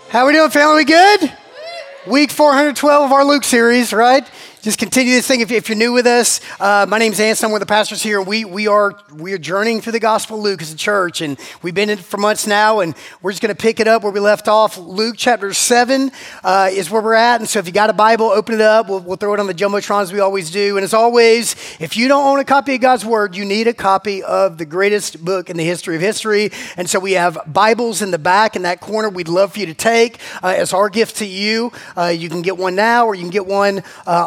How we doing, family? We good? Week 412 of our Luke series, right? Just continue this thing. If you're new with us, my name's Anson. I'm one of the pastors here. We are journeying through the Gospel of Luke as a church, and we've been in it for months now, and we're just going to pick it up where we left off. Luke chapter 7 is where we're at, and so if you got a Bible, open it up. We'll throw it on the Jumbotron as we always do, and as always, if you don't own a copy of God's Word, you need a copy of the greatest book in the history of history, and so we have Bibles in the back in that corner we'd love for you to take as our gift to you. You can get one now, or you can get one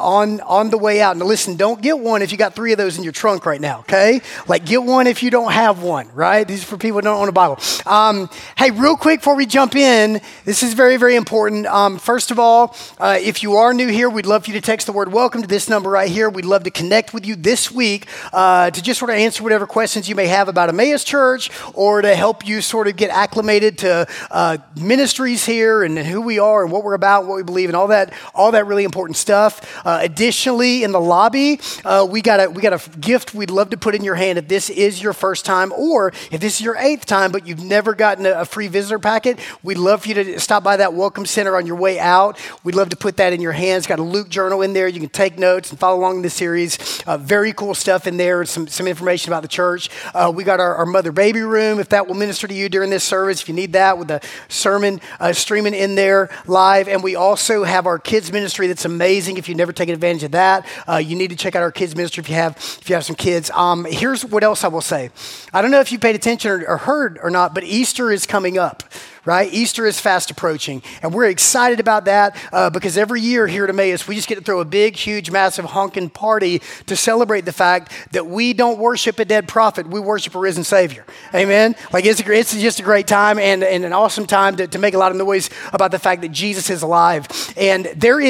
on the way out. Now listen, don't get one if you got 3 of those in your trunk right now, okay? Like get one if you don't have one, right? These are for people who don't own a Bible. Hey, real quick before we jump in, this is very, very important. First of all, if you are new here, we'd love for you to text the word welcome to this number right here. We'd love to connect with you this week to just sort of answer whatever questions you may have about Emmaus Church or to help you sort of get acclimated to ministries here and who we are and what we're about, what we believe, and all that really important stuff. Additionally, in the lobby, we got a gift we'd love to put in your hand if this is your first time or if this is your 8th time, but you've never gotten a free visitor packet. We'd love for you to stop by that Welcome Center on your way out. We'd love to put that in your hands. Got a Luke journal in there. You can take notes and follow along in the series. Very cool stuff in there. Some information about the church. We got our mother baby room, if that will minister to you during this service, if you need that, with the sermon streaming in there live. And we also have our kids ministry that's amazing. If you've never taken advantage of that, you need to check out our kids ministry if you have some kids. Here's what else I will say. I don't know if you paid attention or heard or not, but Easter is coming up. Right? Easter is fast approaching, and we're excited about that because every year here at Emmaus, we just get to throw a big, huge, massive honking party to celebrate the fact that we don't worship a dead prophet, we worship a risen Savior. Amen? Like it's just a great time and an awesome time to make a lot of noise about the fact that Jesus is alive. And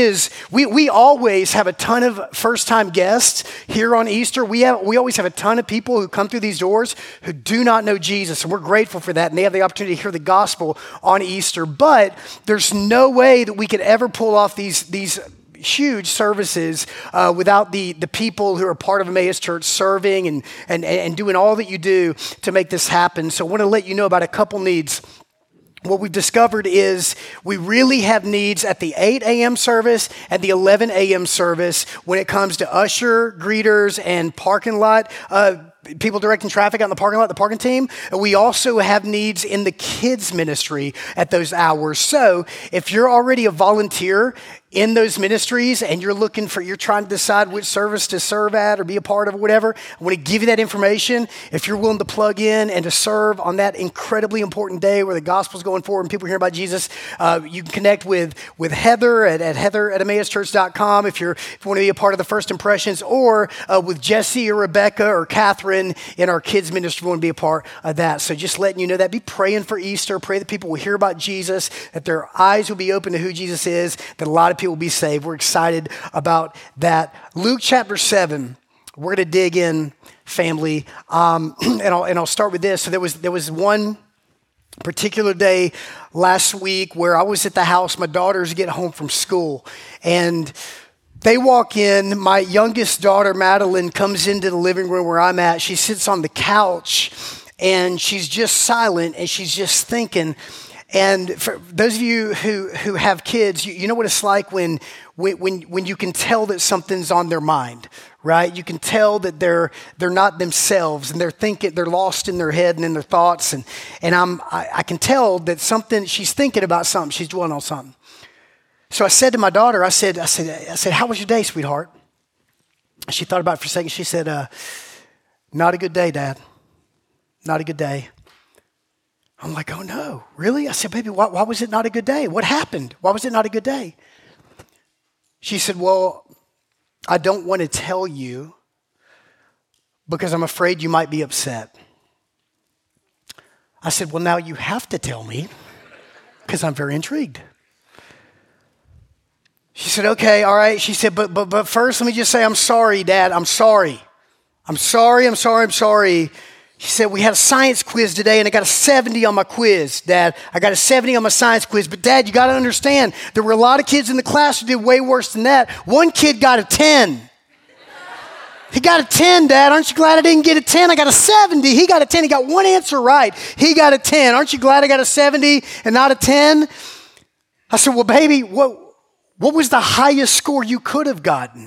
we always have a ton of first-time guests here on Easter. We always have a ton of people who come through these doors who do not know Jesus, and we're grateful for that, and they have the opportunity to hear the gospel on Easter, but there's no way that we could ever pull off these huge services without the people who are part of Emmaus Church serving and doing all that you do to make this happen. So I want to let you know about a couple needs. What we've discovered is we really have needs at the 8 a.m. service and the 11 a.m. service when it comes to usher, greeters, and parking lot people directing traffic out in the parking lot, the parking team. We also have needs in the kids ministry at those hours. So if you're already a volunteer in those ministries and you're trying to decide which service to serve at or be a part of or whatever, I want to give you that information. If you're willing to plug in and to serve on that incredibly important day where the gospel's going forward and people hear about Jesus, you can connect with Heather at heather@emmauschurch.com if you want to be a part of the First Impressions, or with Jesse or Rebecca or Catherine in our kids ministry. We want to be a part of that. So just letting you know that. Be praying for Easter. Pray that people will hear about Jesus, that their eyes will be open to who Jesus is, that a lot of people will be saved. We're excited about that. Luke chapter 7. We're going to dig in, family. And I'll start with this. So there was one particular day last week where I was at the house. My daughters get home from school, and they walk in. My youngest daughter, Madeline, comes into the living room where I'm at. She sits on the couch, and she's just silent, and she's just thinking. And for those of you who have kids, you know what it's like when you can tell that something's on their mind, right? You can tell that they're not themselves, and they're lost in their head and in their thoughts. And I can tell that she's thinking about something. She's dwelling on something. So I said to my daughter, I said, how was your day, sweetheart? She thought about it for a second. She said, not a good day, Dad. Not a good day. I'm like, oh no, really? I said, baby, why was it not a good day? What happened? Why was it not a good day? She said, well, I don't want to tell you because I'm afraid you might be upset. I said, well, now you have to tell me because I'm very intrigued. She said, okay, all right. She said, but first let me just say, I'm sorry, Dad. I'm sorry. She said, we had a science quiz today and I got a 70 on my quiz, Dad. I got a 70 on my science quiz. But Dad, you got to understand, there were a lot of kids in the class who did way worse than that. One kid got a 10. He got a 10, Dad. Aren't you glad I didn't get a 10? I got a 70. He got a 10. He got one answer right. He got a 10. Aren't you glad I got a 70 and not a 10? I said, well, baby, what was the highest score you could have gotten?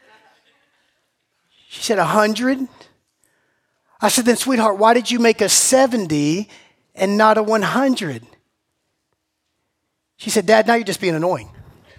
She said, 100. I said, then sweetheart, why did you make a 70 and not a 100? She said, Dad, now you're just being annoying.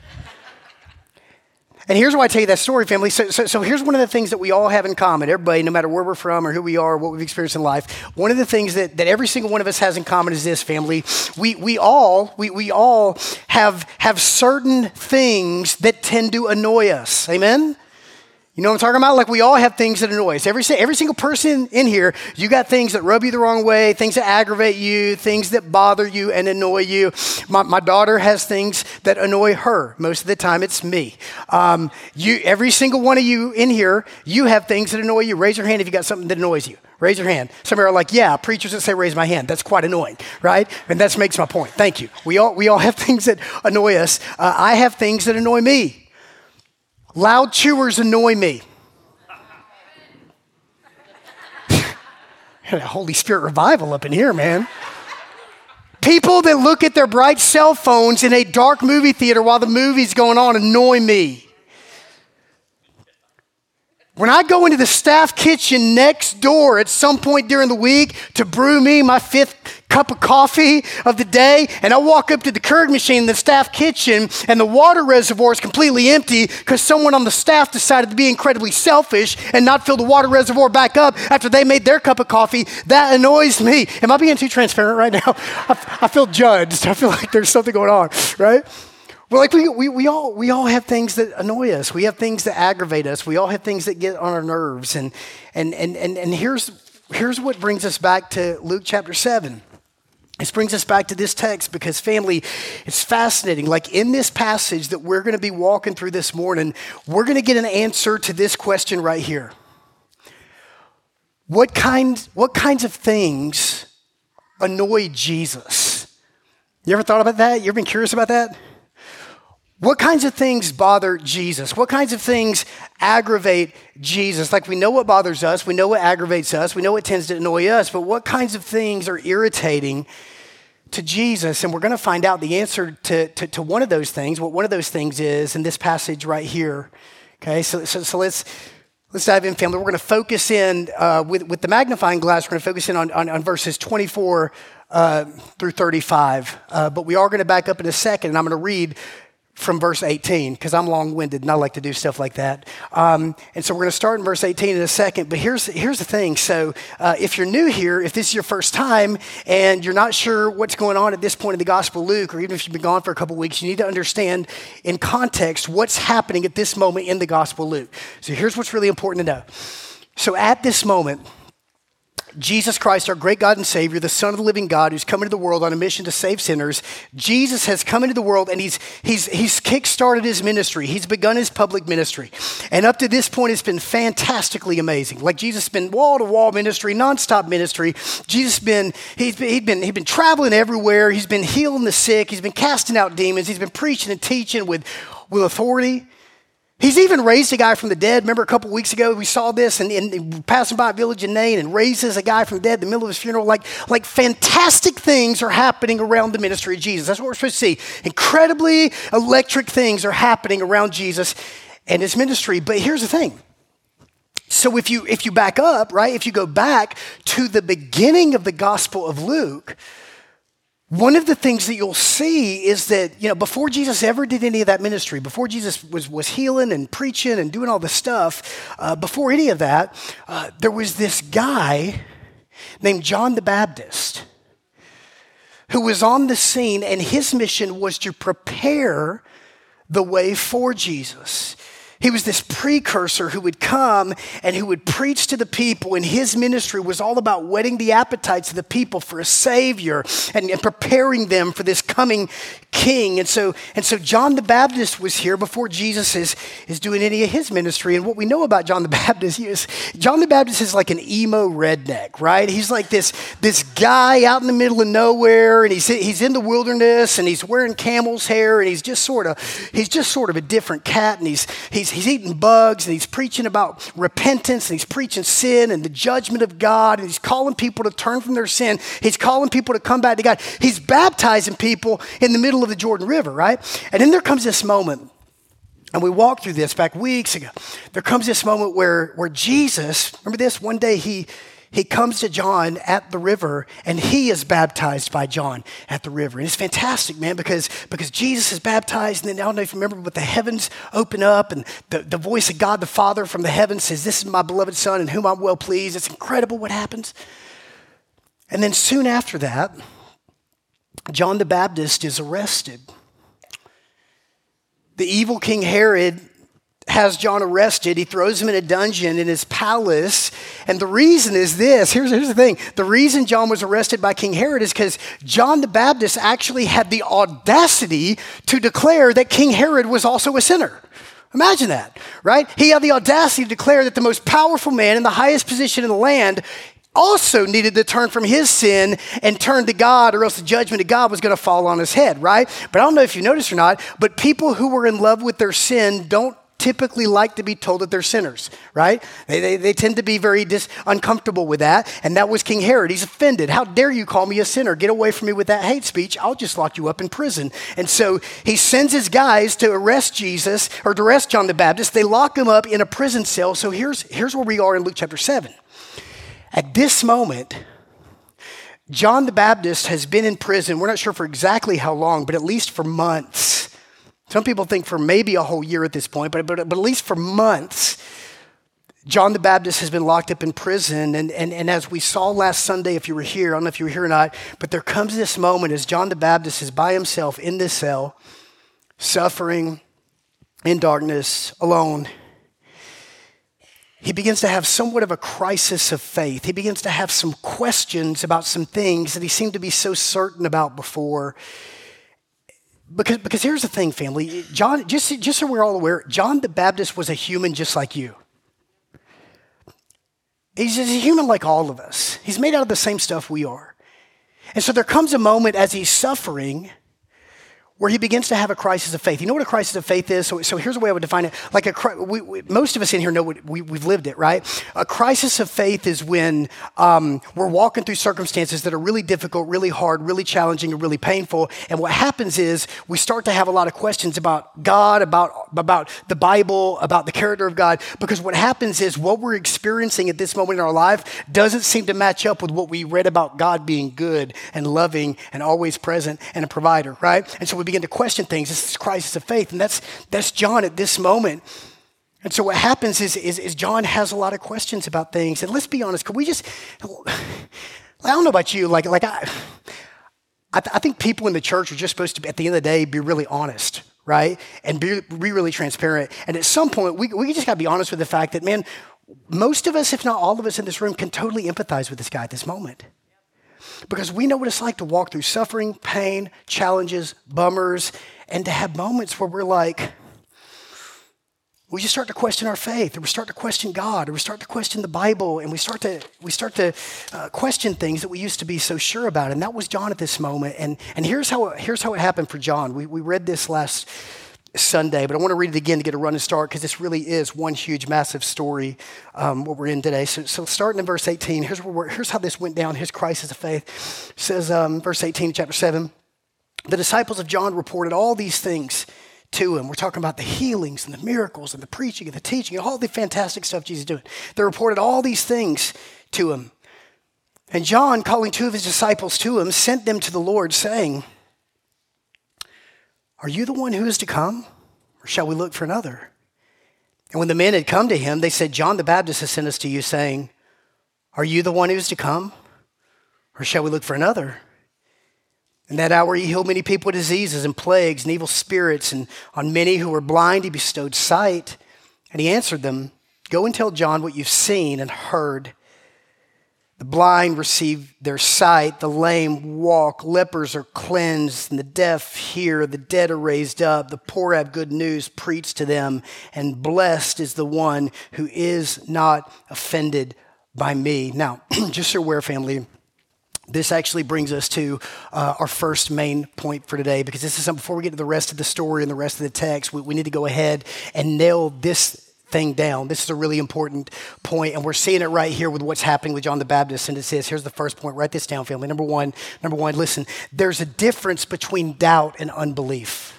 And here's why I tell you that story, family. So here's one of the things that we all have in common. Everybody, no matter where we're from or who we are, what we've experienced in life, one of the things that every single one of us has in common is this, family. We all have certain things that tend to annoy us. Amen? You know what I'm talking about? Like we all have things that annoy us. Every single person in here, you got things that rub you the wrong way, things that aggravate you, things that bother you and annoy you. My daughter has things that annoy her. Most of the time, it's me. Every single one of you in here, you have things that annoy you. Raise your hand if you got something that annoys you. Raise your hand. Some are like, yeah, preachers that say raise my hand. That's quite annoying, right? And that makes my point. Thank you. We all have things that annoy us. I have things that annoy me. Loud chewers annoy me. Had a Holy Spirit revival up in here, man. People that look at their bright cell phones in a dark movie theater while the movie's going on annoy me. When I go into the staff kitchen next door at some point during the week to brew me my 5th cup of coffee of the day, and I walk up to the Keurig machine in the staff kitchen and the water reservoir is completely empty because someone on the staff decided to be incredibly selfish and not fill the water reservoir back up after they made their cup of coffee, that annoys me. Am I being too transparent right now? I feel judged. I feel like there's something going on, right? Well, like we all have things that annoy us. We have things that aggravate us. We all have things that get on our nerves. And here's what brings us back to Luke chapter 7. This brings us back to this text because, family, it's fascinating. Like in this passage that we're going to be walking through this morning, we're going to get an answer to this question right here. What kinds of things annoy Jesus? You ever thought about that? You ever been curious about that? What kinds of things bother Jesus? What kinds of things aggravate Jesus? Like we know what bothers us, we know what aggravates us, we know what tends to annoy us, but what kinds of things are irritating to Jesus? And we're going to find out the answer to one of those things, what one of those things is in this passage right here. Okay, so let's dive in, family. We're going to focus in with the magnifying glass. We're going to focus in on verses 24 through 35. But we are going to back up in a second, and I'm going to read from verse 18, because I'm long-winded and I like to do stuff like that. And so we're going to start in verse 18 in a second. But here's the thing. So if you're new here, if this is your first time and you're not sure what's going on at this point in the Gospel of Luke, or even if you've been gone for a couple weeks, you need to understand in context what's happening at this moment in the Gospel of Luke. So here's what's really important to know. So at this moment, Jesus Christ, our great God and Savior, the Son of the living God, who's come into the world on a mission to save sinners. Jesus has come into the world and he's kick-started his ministry. He's begun his public ministry. And up to this point, it's been fantastically amazing. Like Jesus has been wall-to-wall ministry, nonstop ministry. Jesus he's been traveling everywhere. He's been healing the sick. He's been casting out demons. He's been preaching and teaching with authority. He's even raised a guy from the dead. Remember a couple weeks ago we saw this and passing by a village in Nain and raises a guy from the dead in the middle of his funeral. Like fantastic things are happening around the ministry of Jesus. That's what we're supposed to see. Incredibly electric things are happening around Jesus and his ministry. But here's the thing. So if you back up, right, if you go back to the beginning of the Gospel of Luke, one of the things that you'll see is that, before Jesus ever did any of that ministry, before Jesus was healing and preaching and doing all this stuff, before any of that, there was this guy named John the Baptist who was on the scene, and his mission was to prepare the way for Jesus. He was this precursor who would come and who would preach to the people, and his ministry was all about whetting the appetites of the people for a Savior and preparing them for this coming King. And so John the Baptist was here before Jesus is doing any of his ministry. And what we know about John the Baptist is like an emo redneck, right? He's like this guy out in the middle of nowhere, and he's in the wilderness, and he's wearing camel's hair, and he's just sort of a different cat, and he's eating bugs, and he's preaching about repentance, and he's preaching sin and the judgment of God, and he's calling people to turn from their sin. He's calling people to come back to God. He's baptizing people in the middle of the Jordan River, right? And then there comes this moment, and we walked through this back weeks ago. There comes this moment where Jesus, remember this? One day he comes to John at the river, and he is baptized by John at the river. And it's fantastic, man, because Jesus is baptized, and then I don't know if you remember, but the heavens open up, and the voice of God the Father from the heavens says, "This is my beloved Son in whom I'm well pleased." It's incredible what happens. And then soon after that, John the Baptist is arrested. The evil King Herod has John arrested. He throws him in a dungeon in his palace. And the reason is this. Here's the thing. The reason John was arrested by King Herod is because John the Baptist actually had the audacity to declare that King Herod was also a sinner. Imagine that, right? He had the audacity to declare that the most powerful man in the highest position in the land also needed to turn from his sin and turn to God, or else the judgment of God was going to fall on his head, right? But I don't know if you noticed or not, but people who were in love with their sin don't typically like to be told that they're sinners, right? They tend to be very uncomfortable with that. And that was King Herod. He's offended. How dare you call me a sinner? Get away from me with that hate speech. I'll just lock you up in prison. And so he sends his guys to arrest Jesus, or to arrest John the Baptist. They lock him up in a prison cell. So here's where we are in Luke chapter 7. At this moment, John the Baptist has been in prison. We're not sure for exactly how long, but at least for months. Some people think for maybe a whole year at this point, but at least for months, John the Baptist has been locked up in prison. And as we saw last Sunday, if you were here, I don't know if you were here or not, but there comes this moment as John the Baptist is by himself in this cell, suffering in darkness, alone. He begins to have somewhat of a crisis of faith. He begins to have some questions about some things that he seemed to be so certain about before. Because here's the thing, family. John, just so we're all aware, John the Baptist was a human just like you. He's a human like all of us. He's made out of the same stuff we are. And so there comes a moment as he's suffering where he begins to have a crisis of faith. You know what a crisis of faith is? So here's the way I would define it. Like most of us in here know we've lived it, right? A crisis of faith is when we're walking through circumstances that are really difficult, really hard, really challenging, and really painful. And what happens is we start to have a lot of questions about God, about the Bible, about the character of God. Because what happens is what we're experiencing at this moment in our life doesn't seem to match up with what we read about God being good and loving and always present and a provider, right? And so we begin to question things. This is crisis of faith. And that's John at this moment. And so what happens is John has a lot of questions about things. And let's be honest, could we just, I don't know about you, I think people in the church are just supposed to, at the end of the day, be really honest, right? And be really transparent. And at some point, we just got to be honest with the fact that, man, most of us, if not all of us in this room, can totally empathize with this guy at this moment. Because we know what it's like to walk through suffering, pain, challenges, bummers, and to have moments where we're like, we just start to question our faith, or we start to question God, or we start to question the Bible, and we start to question things that we used to be so sure about. And that was John at this moment. And here's how it happened for John. We read this last Sunday, but I want to read it again to get a running start because this really is one huge, massive story, what we're in today. So starting in verse 18, here's how this went down, his crisis of faith. It says, verse 18, chapter 7, the disciples of John reported all these things to him. We're talking about the healings and the miracles and the preaching and the teaching and all the fantastic stuff Jesus is doing. They reported all these things to him. And John, calling two of his disciples to him, sent them to the Lord, saying, "Are you the one who is to come, or shall we look for another?" And when the men had come to him, they said, "John the Baptist has sent us to you, saying, 'Are you the one who is to come, or shall we look for another?' In that hour he healed many people with diseases and plagues and evil spirits, and on many who were blind he bestowed sight. And he answered them, 'Go and tell John what you've seen and heard. The blind receive their sight, the lame walk, lepers are cleansed, and the deaf hear, the dead are raised up, the poor have good news preached to them, and blessed is the one who is not offended by me.'" Now, just so you're aware, family, this actually brings us to our first main point for today, because this is something, before we get to the rest of the story and the rest of the text, we need to go ahead and nail this thing down. This is a really important point, and we're seeing it right here with what's happening with John the Baptist. And it says, here's the first point. Write this down, family. Number one, listen, there's a difference between doubt and unbelief.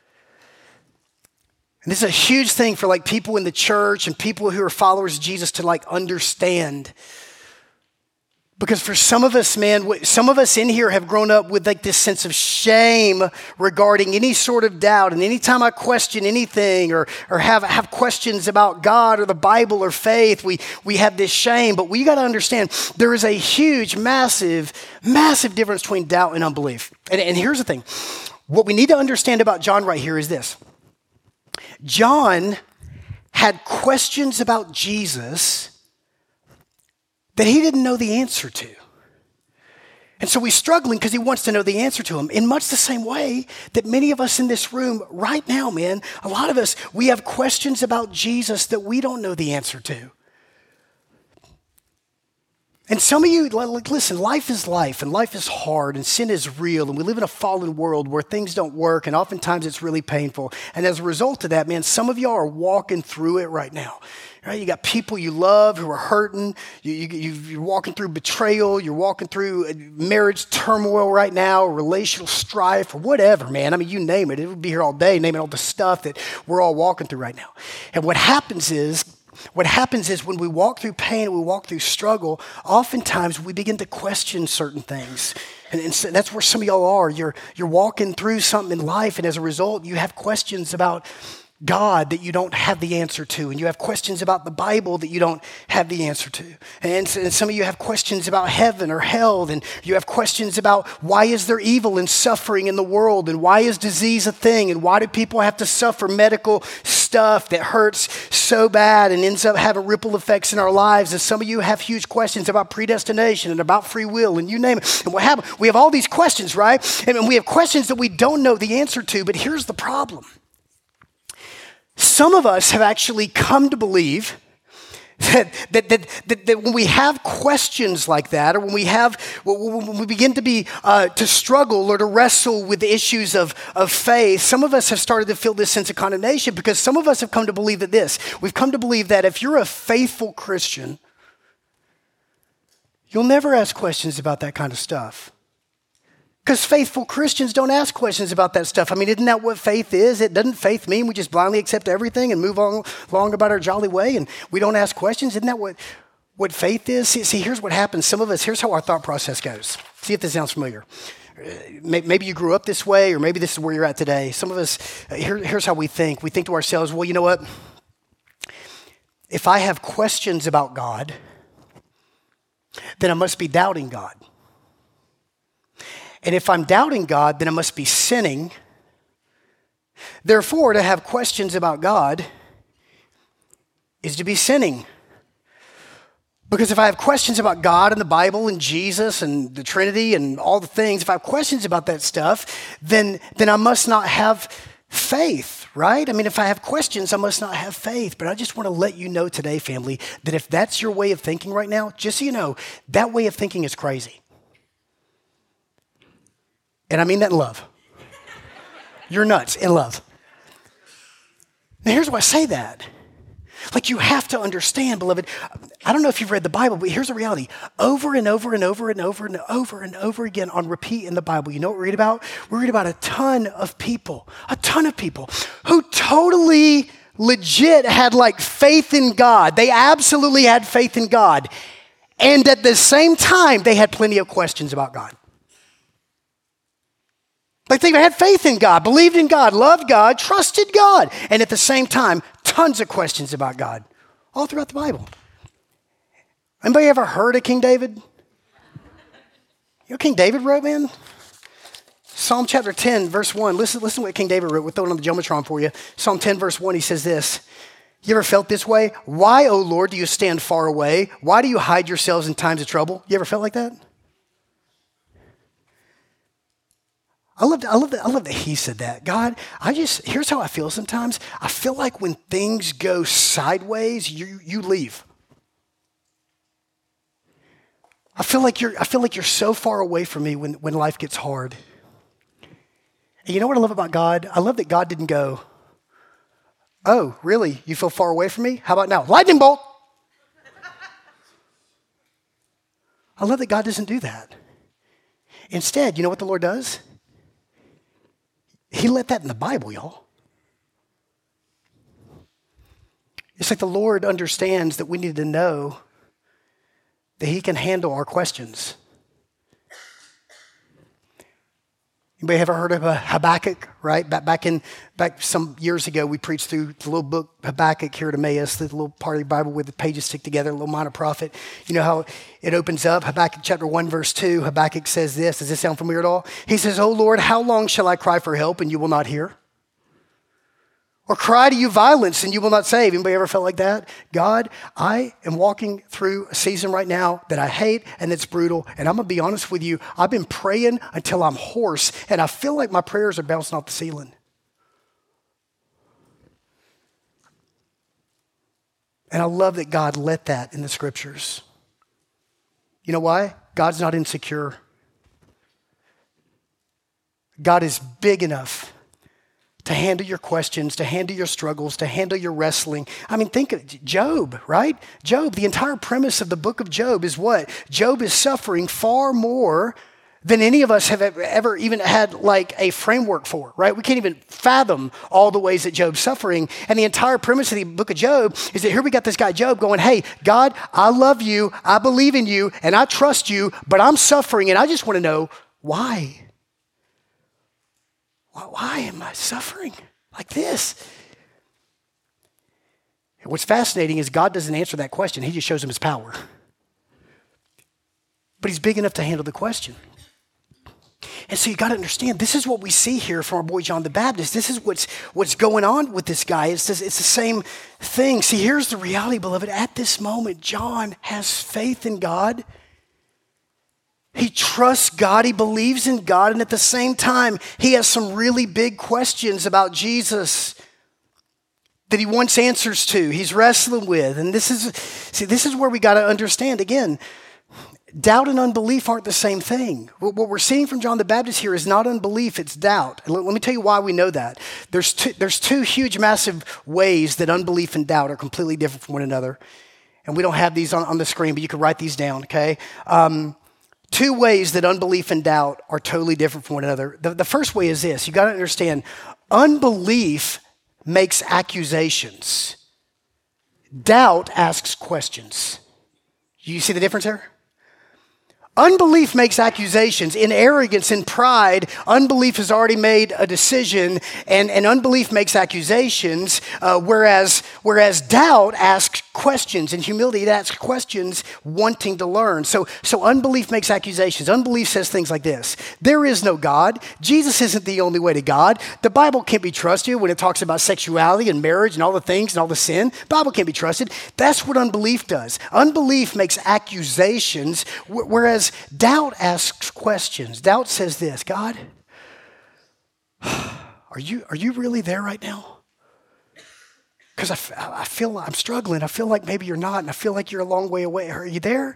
And this is a huge thing for like people in the church and people who are followers of Jesus to like understand. Because for some of us, man, some of us in here have grown up with like this sense of shame regarding any sort of doubt. And anytime I question anything or have questions about God or the Bible or faith, we have this shame. But we got to understand there is a huge, massive difference between doubt and unbelief. And here's the thing. What we need to understand about John right here is this. John had questions about Jesus that he didn't know the answer to. And so he's struggling because he wants to know the answer to them. In much the same way that many of us in this room right now, man, a lot of us, we have questions about Jesus that we don't know the answer to. And some of you, like, listen, life is life, and life is hard, and sin is real, and we live in a fallen world where things don't work, and oftentimes it's really painful. And as a result of that, man, some of y'all are walking through it right now. Right? You got people you love who are hurting. You're walking through betrayal. You're walking through marriage turmoil right now, relational strife, or whatever, man. I mean, you name it. It would be here all day naming all the stuff that we're all walking through right now. And what happens is when we walk through pain and we walk through struggle, oftentimes we begin to question certain things. And so that's where some of y'all are. You're walking through something in life, and as a result, you have questions about God that you don't have the answer to, and you have questions about the Bible that you don't have the answer to. And some of you have questions about heaven or hell, and you have questions about why is there evil and suffering in the world, and why is disease a thing, and why do people have to suffer medical stuff that hurts so bad and ends up having ripple effects in our lives. And some of you have huge questions about predestination and about free will, and you name it. And what happened? We have all these questions, right? And we have questions that we don't know the answer to, but here's the problem. Some of us have actually come to believe that when we have questions like that, or when we begin to struggle or to wrestle with the issues of faith, some of us have started to feel this sense of condemnation, because some of us have come to believe we've come to believe that if you're a faithful Christian, you'll never ask questions about that kind of stuff. Because faithful Christians don't ask questions about that stuff. I mean, isn't that what faith is? Doesn't faith mean we just blindly accept everything and move on along about our jolly way and we don't ask questions? Isn't that what faith is? See, here's what happens. Some of us, here's how our thought process goes. See if this sounds familiar. Maybe you grew up this way, or maybe this is where you're at today. Some of us, here's how we think. We think to ourselves, well, you know what? If I have questions about God, then I must be doubting God. And if I'm doubting God, then I must be sinning. Therefore, to have questions about God is to be sinning. Because if I have questions about God and the Bible and Jesus and the Trinity and all the things, if I have questions about that stuff, then I must not have faith, right? I mean, if I have questions, I must not have faith. But I just want to let you know today, family, that if that's your way of thinking right now, just so you know, that way of thinking is crazy. And I mean that in love. You're nuts in love. Now, here's why I say that. Like, you have to understand, beloved, I don't know if you've read the Bible, but here's the reality. Over and over and over and over and over and over again on repeat in the Bible, you know what we read about? We read about a ton of people who totally legit had like faith in God. They absolutely had faith in God. And at the same time, they had plenty of questions about God. Like, they had faith in God, believed in God, loved God, trusted God, and at the same time, tons of questions about God, all throughout the Bible. Anybody ever heard of King David? You know what King David wrote, man? Psalm chapter 10, verse 1. Listen to what King David wrote. We'll throw it on the Jumbotron for you. Psalm 10, verse 1, he says this. You ever felt this way? Why, O Lord, do you stand far away? Why do you hide yourselves in times of trouble? You ever felt like that? I love that he said that. God, here's how I feel sometimes. I feel like when things go sideways, you leave. I feel like you're so far away from me when life gets hard. And you know what I love about God? I love that God didn't go, Oh, really? You feel far away from me? How about now? Lightning bolt. I love that God doesn't do that. Instead, you know what the Lord does? He let that in the Bible, y'all. It's like the Lord understands that we need to know that he can handle our questions. Anybody ever heard of Habakkuk, right? Back some years ago, we preached through the little book Habakkuk here at Emmaus, the little part of the Bible where the pages stick together, a little minor prophet. You know how it opens up? Habakkuk chapter 1, verse 2, Habakkuk says this. Does this sound familiar at all? He says, "O Lord, how long shall I cry for help and you will not hear? Or cry to you violence and you will not save?" Anybody ever felt like that? God, I am walking through a season right now that I hate and that's brutal. And I'm going to be honest with you. I've been praying until I'm hoarse and I feel like my prayers are bouncing off the ceiling. And I love that God let that in the scriptures. You know why? God's not insecure. God is big enough to handle your questions, to handle your struggles, to handle your wrestling. I mean, think of Job, right? Job, the entire premise of the book of Job is what? Job is suffering far more than any of us have ever even had like a framework for, right? We can't even fathom all the ways that Job's suffering. And the entire premise of the book of Job is that here we got this guy Job going, "Hey, God, I love you, I believe in you, and I trust you, but I'm suffering and I just want to know why. Why am I suffering like this?" And what's fascinating is God doesn't answer that question. He just shows him his power. But he's big enough to handle the question. And so you got to understand, this is what we see here from our boy John the Baptist. This is what's going on with this guy. It's the same thing. See, here's the reality, beloved. At this moment, John has faith in God. He trusts God, he believes in God, and at the same time, he has some really big questions about Jesus that he wants answers to, he's wrestling with. And this is where we got to understand, again, doubt and unbelief aren't the same thing. What we're seeing from John the Baptist here is not unbelief, it's doubt. And let me tell you why we know that. There's two huge, massive ways that unbelief and doubt are completely different from one another. And we don't have these on the screen, but you can write these down, okay? Two ways that unbelief and doubt are totally different from one another. The first way is this. You got to understand, unbelief makes accusations. Doubt asks questions. You see the difference here? Unbelief makes accusations. In arrogance, in pride, unbelief has already made a decision, and unbelief makes accusations, whereas doubt asks questions. In humility, it asks questions wanting to learn. So unbelief makes accusations. Unbelief says things like this: there is no God. Jesus isn't the only way to God. The Bible can't be trusted when it talks about sexuality and marriage and all the things and all the sin. The Bible can't be trusted. That's what unbelief does. Unbelief makes accusations, whereas doubt asks questions. Doubt says this: God, are you really there right now? Because I feel I'm struggling. I feel like maybe you're not, and I feel like you're a long way away. Are you there?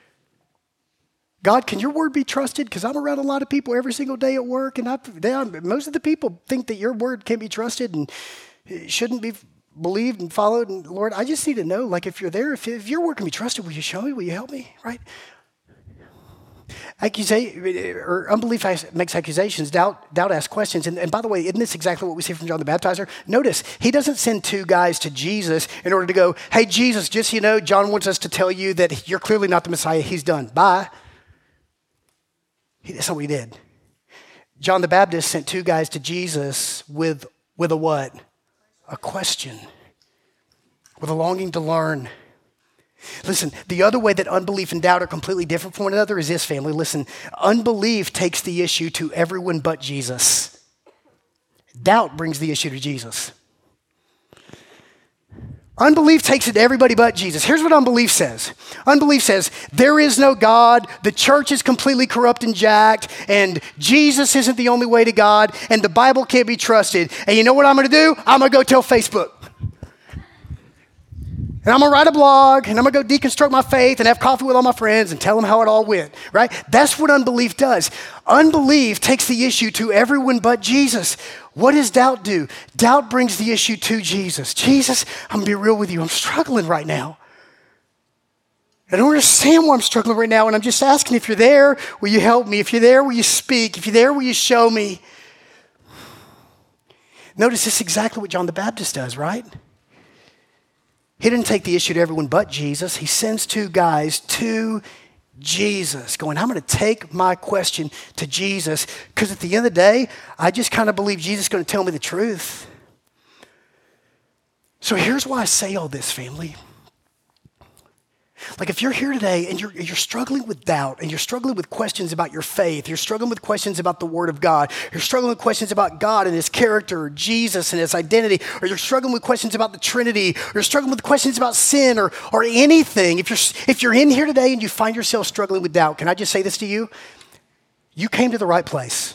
God, can your word be trusted? Because I'm around a lot of people every single day at work, and most of the people think that your word can't be trusted and it shouldn't be believed and followed. And Lord, I just need to know, like, if you're there, if your word can be trusted, will you show me? Will you help me? Right? Unbelief makes accusations. Doubt asks questions. And by the way, isn't this exactly what we see from John the Baptizer? Notice, he doesn't send two guys to Jesus in order to go, "Hey, Jesus, just so you know, John wants us to tell you that you're clearly not the Messiah. He's done. Bye." That's not what he did. John the Baptist sent two guys to Jesus with a what? A question. With a longing to learn. Listen, the other way that unbelief and doubt are completely different from one another is this, family. Listen, unbelief takes the issue to everyone but Jesus. Doubt brings the issue to Jesus. Unbelief takes it to everybody but Jesus. Here's what unbelief says. Unbelief says, there is no God, the church is completely corrupt and jacked, and Jesus isn't the only way to God, and the Bible can't be trusted. And you know what I'm going to do? I'm going to go tell Facebook. And I'm going to write a blog, and I'm going to go deconstruct my faith and have coffee with all my friends and tell them how it all went, right? That's what unbelief does. Unbelief takes the issue to everyone but Jesus. What does doubt do? Doubt brings the issue to Jesus. Jesus, I'm going to be real with you. I'm struggling right now. I don't understand why I'm struggling right now, and I'm just asking, if you're there, will you help me? If you're there, will you speak? If you're there, will you show me? Notice this is exactly what John the Baptist does, right? He didn't take the issue to everyone but Jesus. He sends two guys to Jesus, going, I'm going to take my question to Jesus, because at the end of the day, I just kind of believe Jesus is going to tell me the truth. So here's why I say all this, family. Like, if you're here today and you're struggling with doubt, and you're struggling with questions about your faith, you're struggling with questions about the Word of God, you're struggling with questions about God and His character, or Jesus and His identity, or you're struggling with questions about the Trinity, or you're struggling with questions about sin, or anything, if you're in here today and you find yourself struggling with doubt, can I just say this to you? You came to the right place.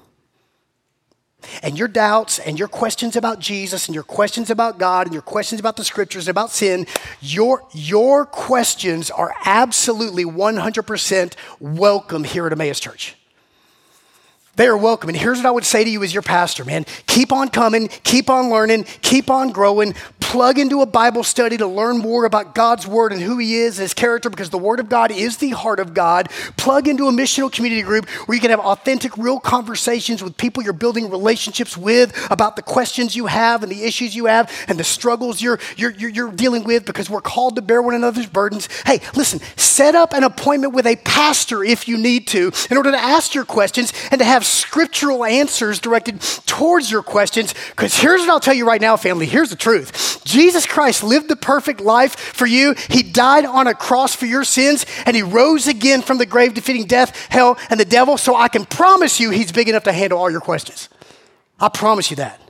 And your doubts and your questions about Jesus and your questions about God and your questions about the scriptures and about sin, your questions are absolutely 100% welcome here at Emmaus Church. They are welcome. And here's what I would say to you as your pastor, man. Keep on coming, keep on learning, keep on growing. Plug into a Bible study to learn more about God's Word and who He is and His character, because the Word of God is the heart of God. Plug into a missional community group where you can have authentic, real conversations with people you're building relationships with about the questions you have and the issues you have and the struggles you're dealing with, because we're called to bear one another's burdens. Hey, listen, set up an appointment with a pastor if you need to in order to ask your questions and to have scriptural answers directed towards your questions, because here's what I'll tell you right now, family. Here's the truth. Jesus Christ lived the perfect life for you. He died on a cross for your sins, and He rose again from the grave, defeating death, hell, and the devil. So I can promise you He's big enough to handle all your questions. I promise you that.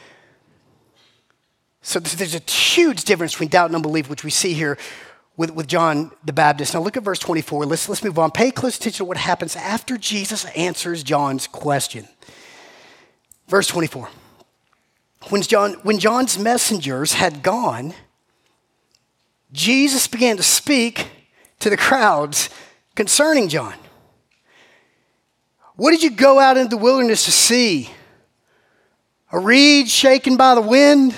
So there's a huge difference between doubt and unbelief, which we see here with John the Baptist. Now look at verse 24. Let's move on. Pay close attention to what happens after Jesus answers John's question. Verse 24. When John's messengers had gone, Jesus began to speak to the crowds concerning John. What did you go out into the wilderness to see? A reed shaken by the wind?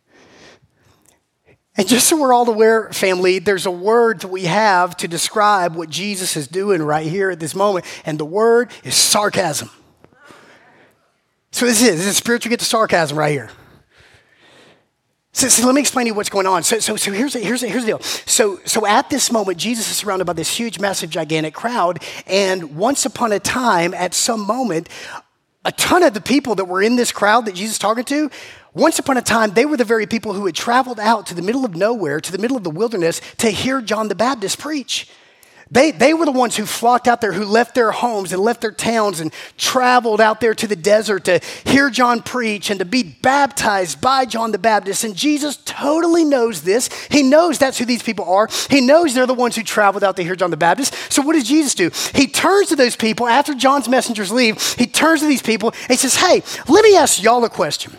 And just so we're all aware, family, there's a word that we have to describe what Jesus is doing right here at this moment, and the word is sarcasm. So this is spiritual get to sarcasm right here. So let me explain to you what's going on. So here's the deal. So at this moment, Jesus is surrounded by this huge, massive, gigantic crowd, and once upon a time, at some moment, a ton of the people that were in this crowd that Jesus is talking to, once upon a time, they were the very people who had traveled out to the middle of nowhere, to the middle of the wilderness, to hear John the Baptist preach. They were the ones who flocked out there, who left their homes and left their towns and traveled out there to the desert to hear John preach and to be baptized by John the Baptist. And Jesus totally knows this. He knows that's who these people are. He knows they're the ones who traveled out to hear John the Baptist. So what does Jesus do? He turns to those people after John's messengers leave. He turns to these people and he says, hey, let me ask y'all a question.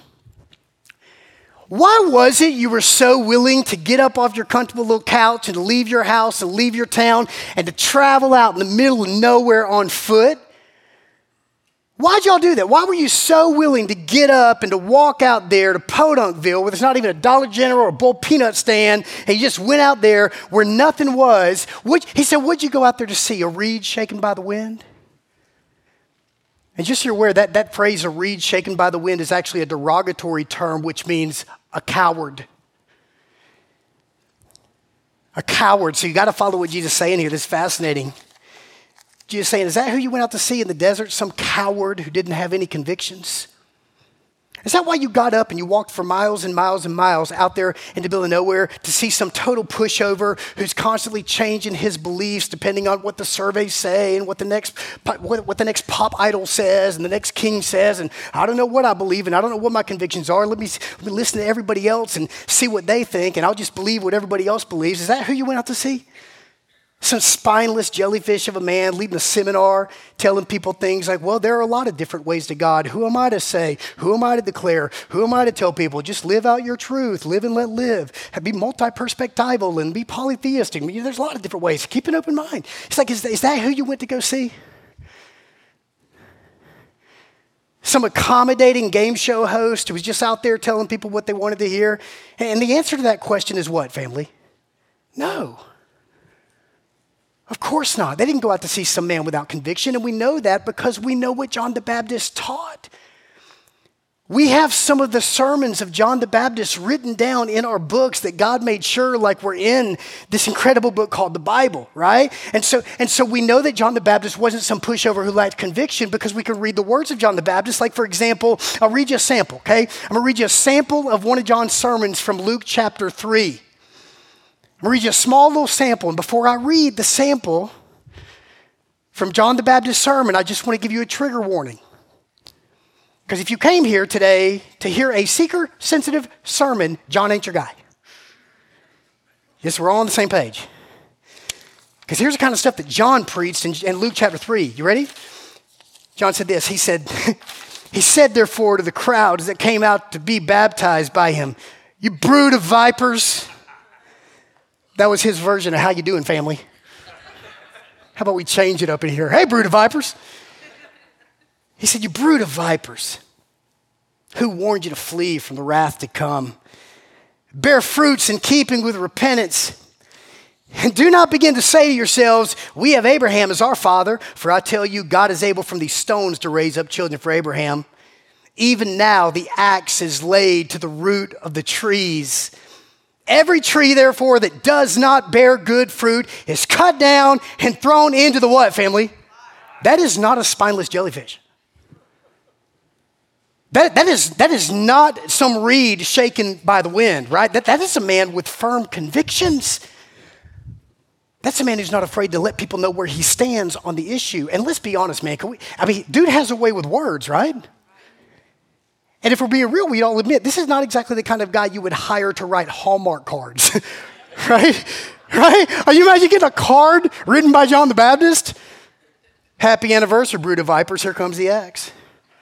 Why was it you were so willing to get up off your comfortable little couch and to leave your house and leave your town and to travel out in the middle of nowhere on foot? Why'd y'all do that? Why were you so willing to get up and to walk out there to Podunkville where there's not even a Dollar General or a Bull Peanut stand, and you just went out there where nothing was? He said, what'd you go out there to see? A reed shaken by the wind? And just so you're aware, that phrase, a reed shaken by the wind, is actually a derogatory term, which means a coward. A coward. So you got to follow what Jesus is saying here. This is fascinating. Jesus is saying, is that who you went out to see in the desert? Some coward who didn't have any convictions? Is that why you got up and you walked for miles and miles and miles out there in the middle of nowhere to see some total pushover who's constantly changing his beliefs depending on what the surveys say and what the next pop idol says and the next king says, and I don't know what I believe and I don't know what my convictions are. Let me listen to everybody else and see what they think, and I'll just believe what everybody else believes. Is that who you went out to see? Some spineless jellyfish of a man leading a seminar, telling people things like, well, there are a lot of different ways to God. Who am I to say? Who am I to declare? Who am I to tell people? Just live out your truth. Live and let live. Be multi-perspectival and be polytheistic. I mean, there's a lot of different ways. Keep an open mind. It's like, is that who you went to go see? Some accommodating game show host who was just out there telling people what they wanted to hear? And the answer to that question is what, family? No. Of course not. They didn't go out to see some man without conviction, and we know that because we know what John the Baptist taught. We have some of the sermons of John the Baptist written down in our books that God made sure like we're in this incredible book called the Bible, right? And so we know that John the Baptist wasn't some pushover who lacked conviction because we can read the words of John the Baptist. Like, for example, I'll read you a sample, okay? I'm going to read you a sample of one of John's sermons from Luke chapter 3. I'm going to read you a small little sample. And before I read the sample from John the Baptist's sermon, I just want to give you a trigger warning. Because if you came here today to hear a seeker-sensitive sermon, John ain't your guy. Yes, we're all on the same page. Because here's the kind of stuff that John preached in Luke chapter 3. You ready? John said this. He said, therefore, to the crowds that came out to be baptized by him, you brood of vipers. That was his version of how you doing, family. How about we change it up in here? Hey, brood of vipers. He said, you brood of vipers, who warned you to flee from the wrath to come? Bear fruits in keeping with repentance. And do not begin to say to yourselves, we have Abraham as our father, for I tell you, God is able from these stones to raise up children for Abraham. Even now the axe is laid to the root of the trees. Every tree, therefore, that does not bear good fruit is cut down and thrown into the what, family? That is not a spineless jellyfish. That is not some reed shaken by the wind, right? That is a man with firm convictions. That's a man who's not afraid to let people know where he stands on the issue. And let's be honest, man. Dude has a way with words, right? And if we're being real, we all admit, this is not exactly the kind of guy you would hire to write Hallmark cards, right? Right? Are you imagine getting a card written by John the Baptist? Happy anniversary, brood of vipers. Here comes the axe.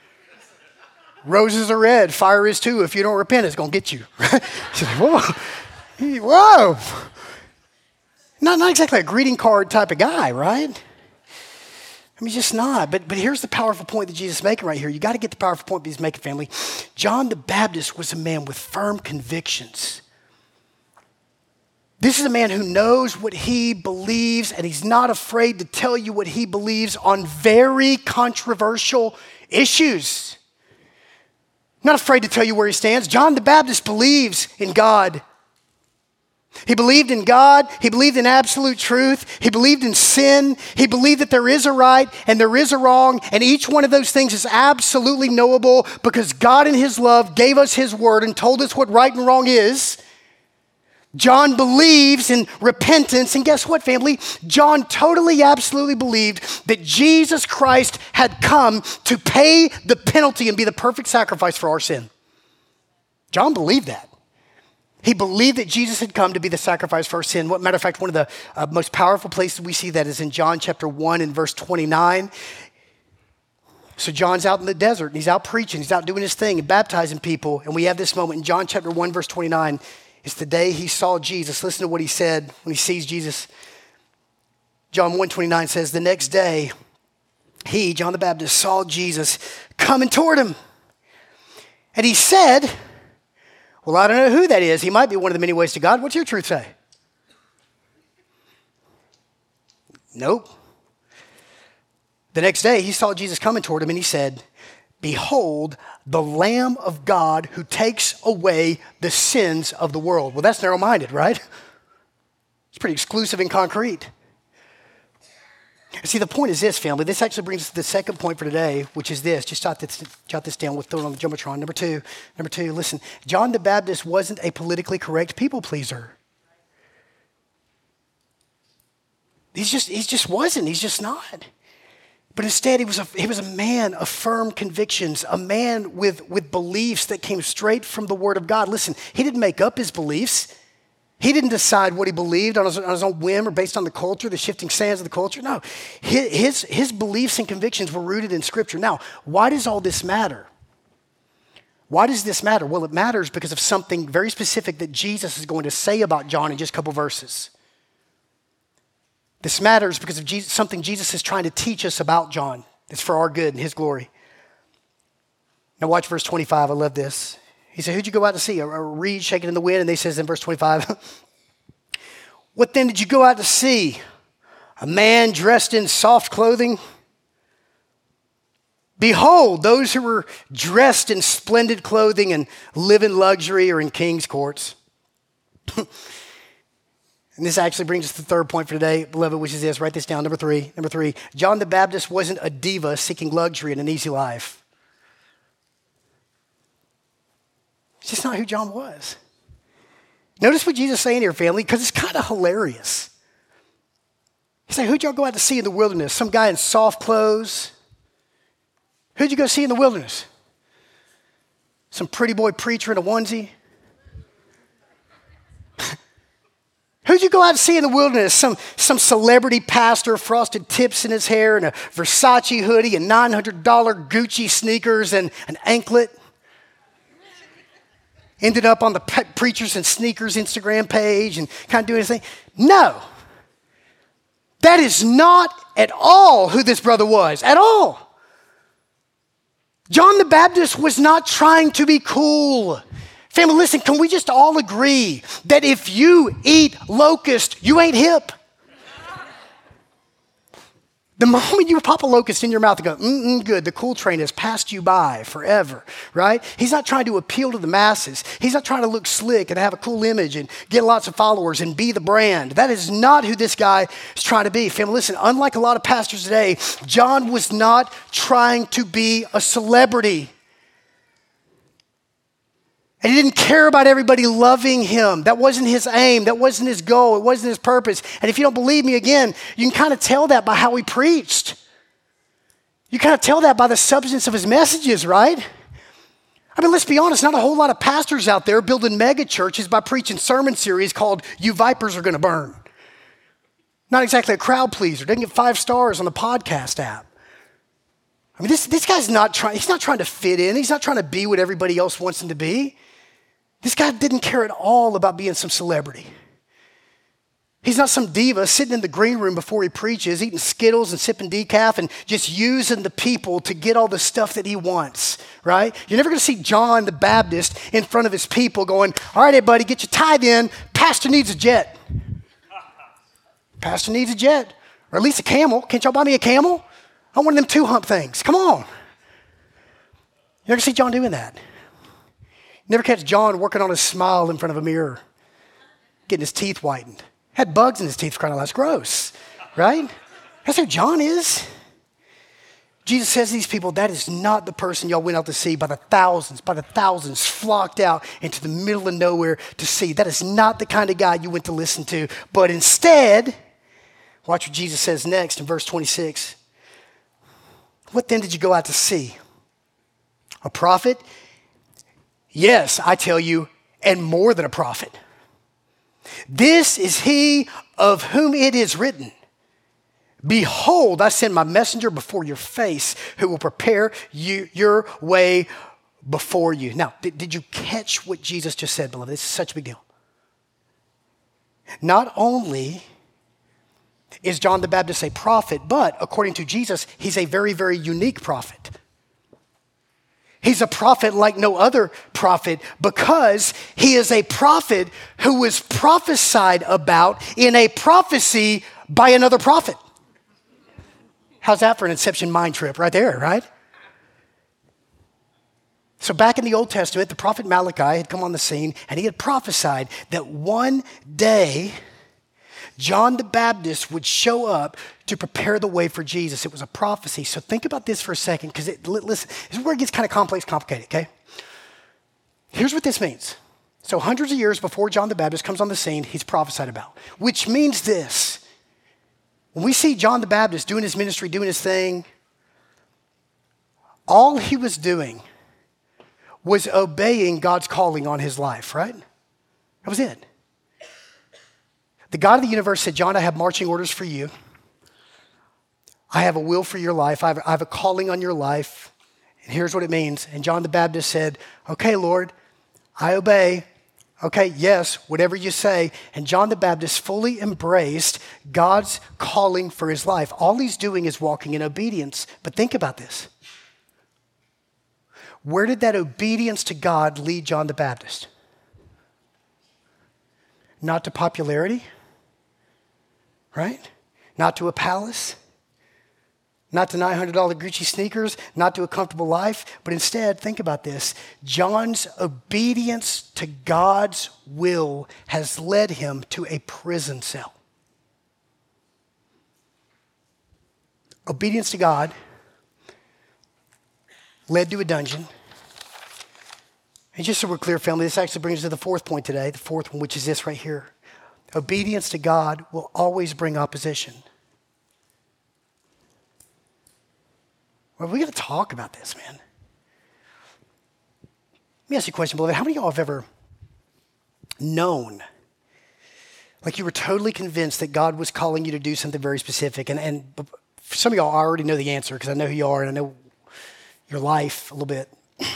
Roses are red, fire is too. If you don't repent, it's going to get you. Right? She's like, whoa. Whoa. Not exactly a greeting card type of guy, right? I mean, just not. But here's the powerful point that Jesus is making right here. You got to get the powerful point that he's making, family. John the Baptist was a man with firm convictions. This is a man who knows what he believes, and he's not afraid to tell you what he believes on very controversial issues. Not afraid to tell you where he stands. John the Baptist believes in God. He believed in God. He believed in absolute truth. He believed in sin. He believed that there is a right and there is a wrong. And each one of those things is absolutely knowable because God in his love gave us his word and told us what right and wrong is. John believes in repentance. And guess what, family? John totally, absolutely believed that Jesus Christ had come to pay the penalty and be the perfect sacrifice for our sin. John believed that. He believed that Jesus had come to be the sacrifice for our sin. Matter of fact, one of the most powerful places we see that is in John chapter 1 and verse 29. So John's out in the desert and he's out preaching. He's out doing his thing and baptizing people. And we have this moment in John chapter 1 verse 29. It's the day he saw Jesus. Listen to what he said when he sees Jesus. John 1:29 says, the next day, he, John the Baptist, saw Jesus coming toward him. And he said, well, I don't know who that is. He might be one of the many ways to God. What's your truth say? Nope. The next day, he saw Jesus coming toward him and he said, behold, the Lamb of God who takes away the sins of the world. Well, that's narrow-minded, right? It's pretty exclusive and concrete. See, the point is this, family. This actually brings us to the second point for today, which is this. Just jot this down. We'll throw it on the Jumbotron. Number two, listen. John the Baptist wasn't a politically correct people pleaser. He just wasn't. He's just not. But instead, he was a man of firm convictions, a man with beliefs that came straight from the Word of God. Listen, he didn't make up his beliefs. He didn't decide what he believed on his own whim or based on the culture, the shifting sands of the culture. No, his beliefs and convictions were rooted in Scripture. Now, why does all this matter? Why does this matter? Well, it matters because of something very specific that Jesus is going to say about John in just a couple verses. This matters because of something Jesus is trying to teach us about John. It's for our good and his glory. Now watch verse 25. I love this. He said, who'd you go out to see? A reed shaking in the wind? And they says in verse 25, what then did you go out to see? A man dressed in soft clothing? Behold, those who were dressed in splendid clothing and live in luxury or in king's courts. And this actually brings us to the third point for today, beloved, which is this. Write this down, number three. John the Baptist wasn't a diva seeking luxury and an easy life. It's just not who John was. Notice what Jesus is saying here, family, because it's kind of hilarious. He's like, who'd y'all go out to see in the wilderness? Some guy in soft clothes? Who'd you go see in the wilderness? Some pretty boy preacher in a onesie? Who'd you go out to see in the wilderness? Some celebrity pastor, frosted tips in his hair and a Versace hoodie and $900 Gucci sneakers and an anklet? Ended up on the Preachers and Sneakers Instagram page and kind of doing his thing. No. That is not at all who this brother was, at all. John the Baptist was not trying to be cool. Family, listen, can we just all agree that if you eat locust, you ain't hip? The moment you pop a locust in your mouth and go, good, the cool train has passed you by forever, right? He's not trying to appeal to the masses. He's not trying to look slick and have a cool image and get lots of followers and be the brand. That is not who this guy is trying to be. Family, listen, unlike a lot of pastors today, John was not trying to be a celebrity. And he didn't care about everybody loving him. That wasn't his aim. That wasn't his goal. It wasn't his purpose. And if you don't believe me, again, you can kind of tell that by how he preached. You kind of tell that by the substance of his messages, right? I mean, let's be honest, not a whole lot of pastors out there building mega churches by preaching sermon series called You Vipers Are Gonna Burn. Not exactly a crowd pleaser. Doesn't get 5 stars on the podcast app. I mean, this guy's he's not trying to fit in. He's not trying to be what everybody else wants him to be. This guy didn't care at all about being some celebrity. He's not some diva sitting in the green room before he preaches, eating Skittles and sipping decaf and just using the people to get all the stuff that he wants, right? You're never going to see John the Baptist in front of his people going, all right, everybody, get your tithe in. Pastor needs a jet. Pastor needs a jet. Or at least a camel. Can't y'all buy me a camel? I want them 2-hump things. Come on. You never see John doing that. You never catch John working on his smile in front of a mirror, getting his teeth whitened. Had bugs in his teeth, for crying out loud. That's gross, right? That's who John is. Jesus says to these people, that is not the person y'all went out to see by the thousands flocked out into the middle of nowhere to see. That is not the kind of guy you went to listen to. But instead, watch what Jesus says next in verse 26. What then did you go out to see? A prophet? Yes, I tell you, and more than a prophet. This is he of whom it is written, behold, I send my messenger before your face who will prepare your way before you. Now, did you catch what Jesus just said, beloved? This is such a big deal. Not only is John the Baptist a prophet, but according to Jesus, he's a very, very unique prophet. He's a prophet like no other prophet because he is a prophet who was prophesied about in a prophecy by another prophet. How's that for an Inception mind trip right there, right? So back in the Old Testament, the prophet Malachi had come on the scene and he had prophesied that one day John the Baptist would show up to prepare the way for Jesus. It was a prophecy. So think about this for a second, because listen, this is where it gets kind of complex, complicated, okay? Here's what this means. So hundreds of years before John the Baptist comes on the scene, he's prophesied about, which means this. When we see John the Baptist doing his ministry, doing his thing, all he was doing was obeying God's calling on his life, right? That was it. The God of the universe said, John, I have marching orders for you. I have a will for your life. I have a calling on your life. And here's what it means. And John the Baptist said, okay, Lord, I obey. Okay, yes, whatever you say. And John the Baptist fully embraced God's calling for his life. All he's doing is walking in obedience. But think about this. Where did that obedience to God lead John the Baptist? Not to popularity, right? Not to a palace, not to $900 Gucci sneakers, not to a comfortable life, but instead, think about this. John's obedience to God's will has led him to a prison cell. Obedience to God led to a dungeon. And just so we're clear, family, this actually brings us to the fourth point today, the fourth one, which is this right here. Obedience to God will always bring opposition. Well, we got to talk about this, man. Let me ask you a question, beloved. How many of y'all have ever known, like you were totally convinced that God was calling you to do something very specific? And for some of y'all, I already know the answer because I know who you are and I know your life a little bit.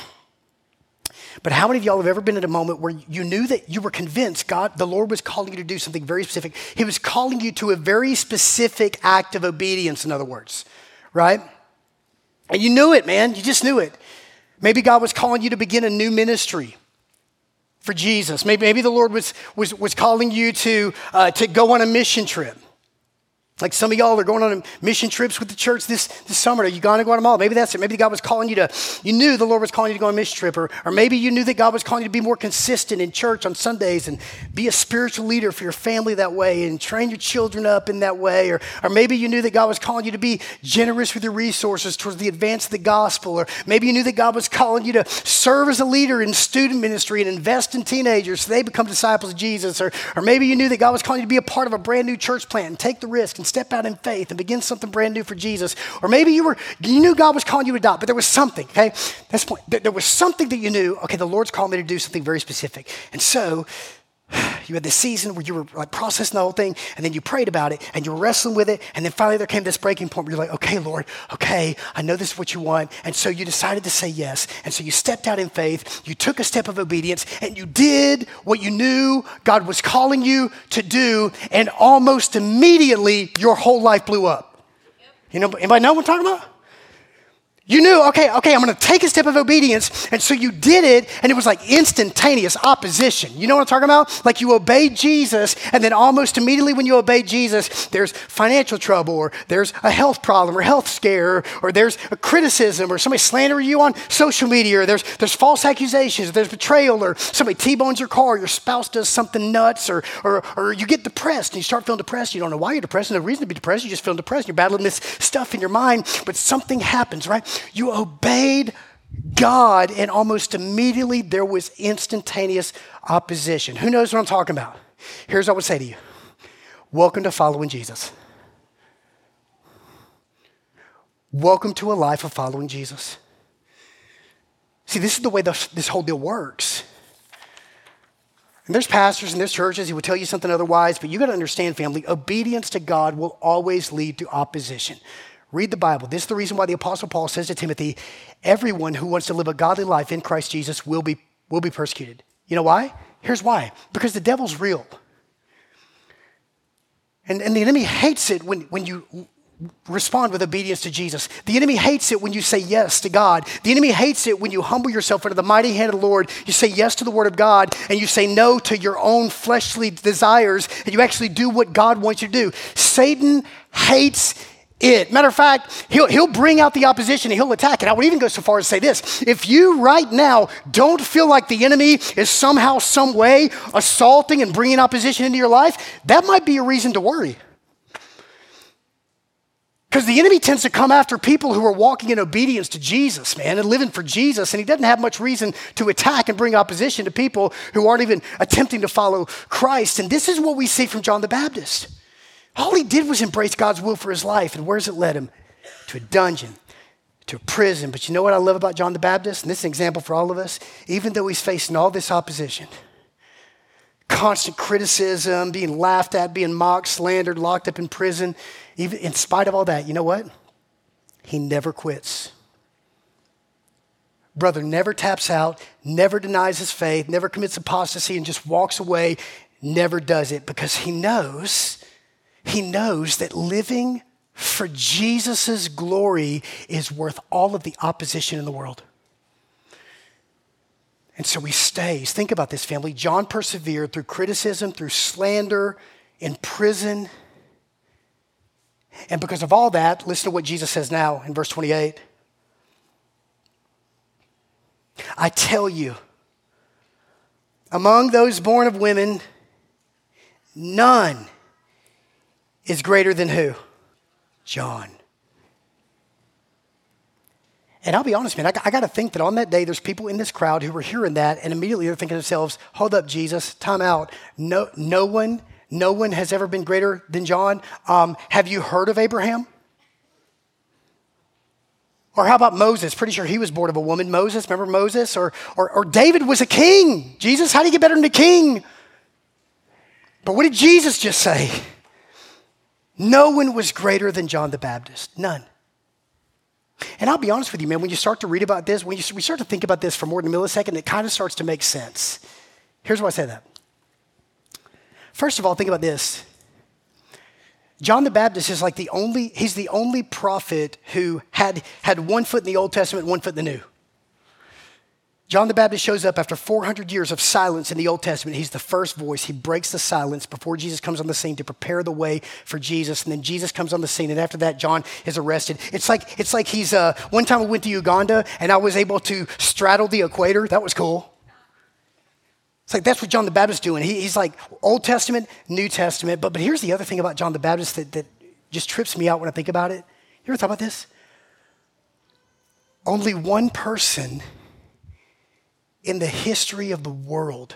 But how many of y'all have ever been at a moment where you knew that you were convinced God, the Lord was calling you to do something very specific? He was calling you to a very specific act of obedience, in other words, right? And you knew it, man. You just knew it. Maybe God was calling you to begin a new ministry for Jesus. Maybe the Lord was calling you to go on a mission trip. Like some of y'all are going on mission trips with the church this summer. Are you going to Guatemala? Maybe that's it. Maybe God was calling you you knew the Lord was calling you to go on a mission trip. Or maybe you knew that God was calling you to be more consistent in church on Sundays and be a spiritual leader for your family that way and train your children up in that way. Or maybe you knew that God was calling you to be generous with your resources towards the advance of the gospel. Or maybe you knew that God was calling you to serve as a leader in student ministry and invest in teenagers so they become disciples of Jesus. Or maybe you knew that God was calling you to be a part of a brand new church plant and take the risk and step out in faith and begin something brand new for Jesus. Or maybe you knew God was calling you to adopt, but there was something, okay? That's the point. There was something that you knew, okay, the Lord's called me to do something very specific. And so you had this season where you were like processing the whole thing, and then you prayed about it, and you were wrestling with it, and then finally there came this breaking point where you're like, okay, Lord, okay, I know this is what you want, and so you decided to say yes, and so you stepped out in faith, you took a step of obedience, and you did what you knew God was calling you to do, and almost immediately your whole life blew up. You know, anybody know what I'm talking about? You knew, okay, I'm going to take a step of obedience. And so you did it, and it was like instantaneous opposition. You know what I'm talking about? Like you obeyed Jesus, and then almost immediately when you obeyed Jesus, there's financial trouble, or there's a health problem, or health scare, or there's a criticism, or somebody slandering you on social media, or there's false accusations, or there's betrayal, or somebody T-bones your car, or your spouse does something nuts, or you get depressed, and you start feeling depressed. You don't know why you're depressed. There's no reason to be depressed. You just feel depressed. You're battling this stuff in your mind, but something happens, right? You obeyed God, and almost immediately there was instantaneous opposition. Who knows what I'm talking about? Here's what I would say to you. Welcome to following Jesus. Welcome to a life of following Jesus. See, this is the way this whole deal works. And there's pastors and there's churches who will tell you something otherwise, but you got to understand, family, obedience to God will always lead to opposition. Read the Bible. This is the reason why the Apostle Paul says to Timothy, everyone who wants to live a godly life in Christ Jesus will be persecuted. You know why? Here's why. Because the devil's real. And the enemy hates it when you respond with obedience to Jesus. The enemy hates it when you say yes to God. The enemy hates it when you humble yourself under the mighty hand of the Lord. You say yes to the word of God, and you say no to your own fleshly desires, and you actually do what God wants you to do. Satan hates it. Matter of fact, he'll bring out the opposition and he'll attack it. I would even go so far as to say this. If you right now don't feel like the enemy is somehow, some way assaulting and bringing opposition into your life, that might be a reason to worry. Because the enemy tends to come after people who are walking in obedience to Jesus, man, and living for Jesus. And he doesn't have much reason to attack and bring opposition to people who aren't even attempting to follow Christ. And this is what we see from John the Baptist. All he did was embrace God's will for his life. And where's it led him? To a dungeon, to a prison. But you know what I love about John the Baptist? And this is an example for all of us. Even though he's facing all this opposition, constant criticism, being laughed at, being mocked, slandered, locked up in prison. Even in spite of all that, you know what? He never quits. Brother never taps out, never denies his faith, never commits apostasy and just walks away, never does it because he knows that living for Jesus' glory is worth all of the opposition in the world. And so he stays. Think about this, family. John persevered through criticism, through slander, in prison. And because of all that, listen to what Jesus says now in verse 28. I tell you, among those born of women, none is greater than who? John. And I'll be honest, man, I got to think that on that day, there's people in this crowd who were hearing that, and immediately they're thinking to themselves, hold up, Jesus, time out. No one has ever been greater than John. Have you heard of Abraham? Or how about Moses? Pretty sure he was born of a woman. Moses, remember Moses? Or David was a king. Jesus, how do you get better than a king? But what did Jesus just say? No one was greater than John the Baptist. None. And I'll be honest with you, man, when you start to read about this, we start to think about this for more than a millisecond, it kind of starts to make sense. Here's why I say that. First of all, think about this. John the Baptist is like he's the only prophet who had 1 foot in the Old Testament, 1 foot in the New. John the Baptist shows up after 400 years of silence in the Old Testament. He's the first voice. He breaks the silence before Jesus comes on the scene to prepare the way for Jesus. And then Jesus comes on the scene. And after that, John is arrested. It's like he's, one time we went to Uganda and I was able to straddle the equator. That was cool. It's like that's what John the Baptist is doing. He's like Old Testament, New Testament. But here's the other thing about John the Baptist that just trips me out when I think about it. You ever thought about this? Only one person in the history of the world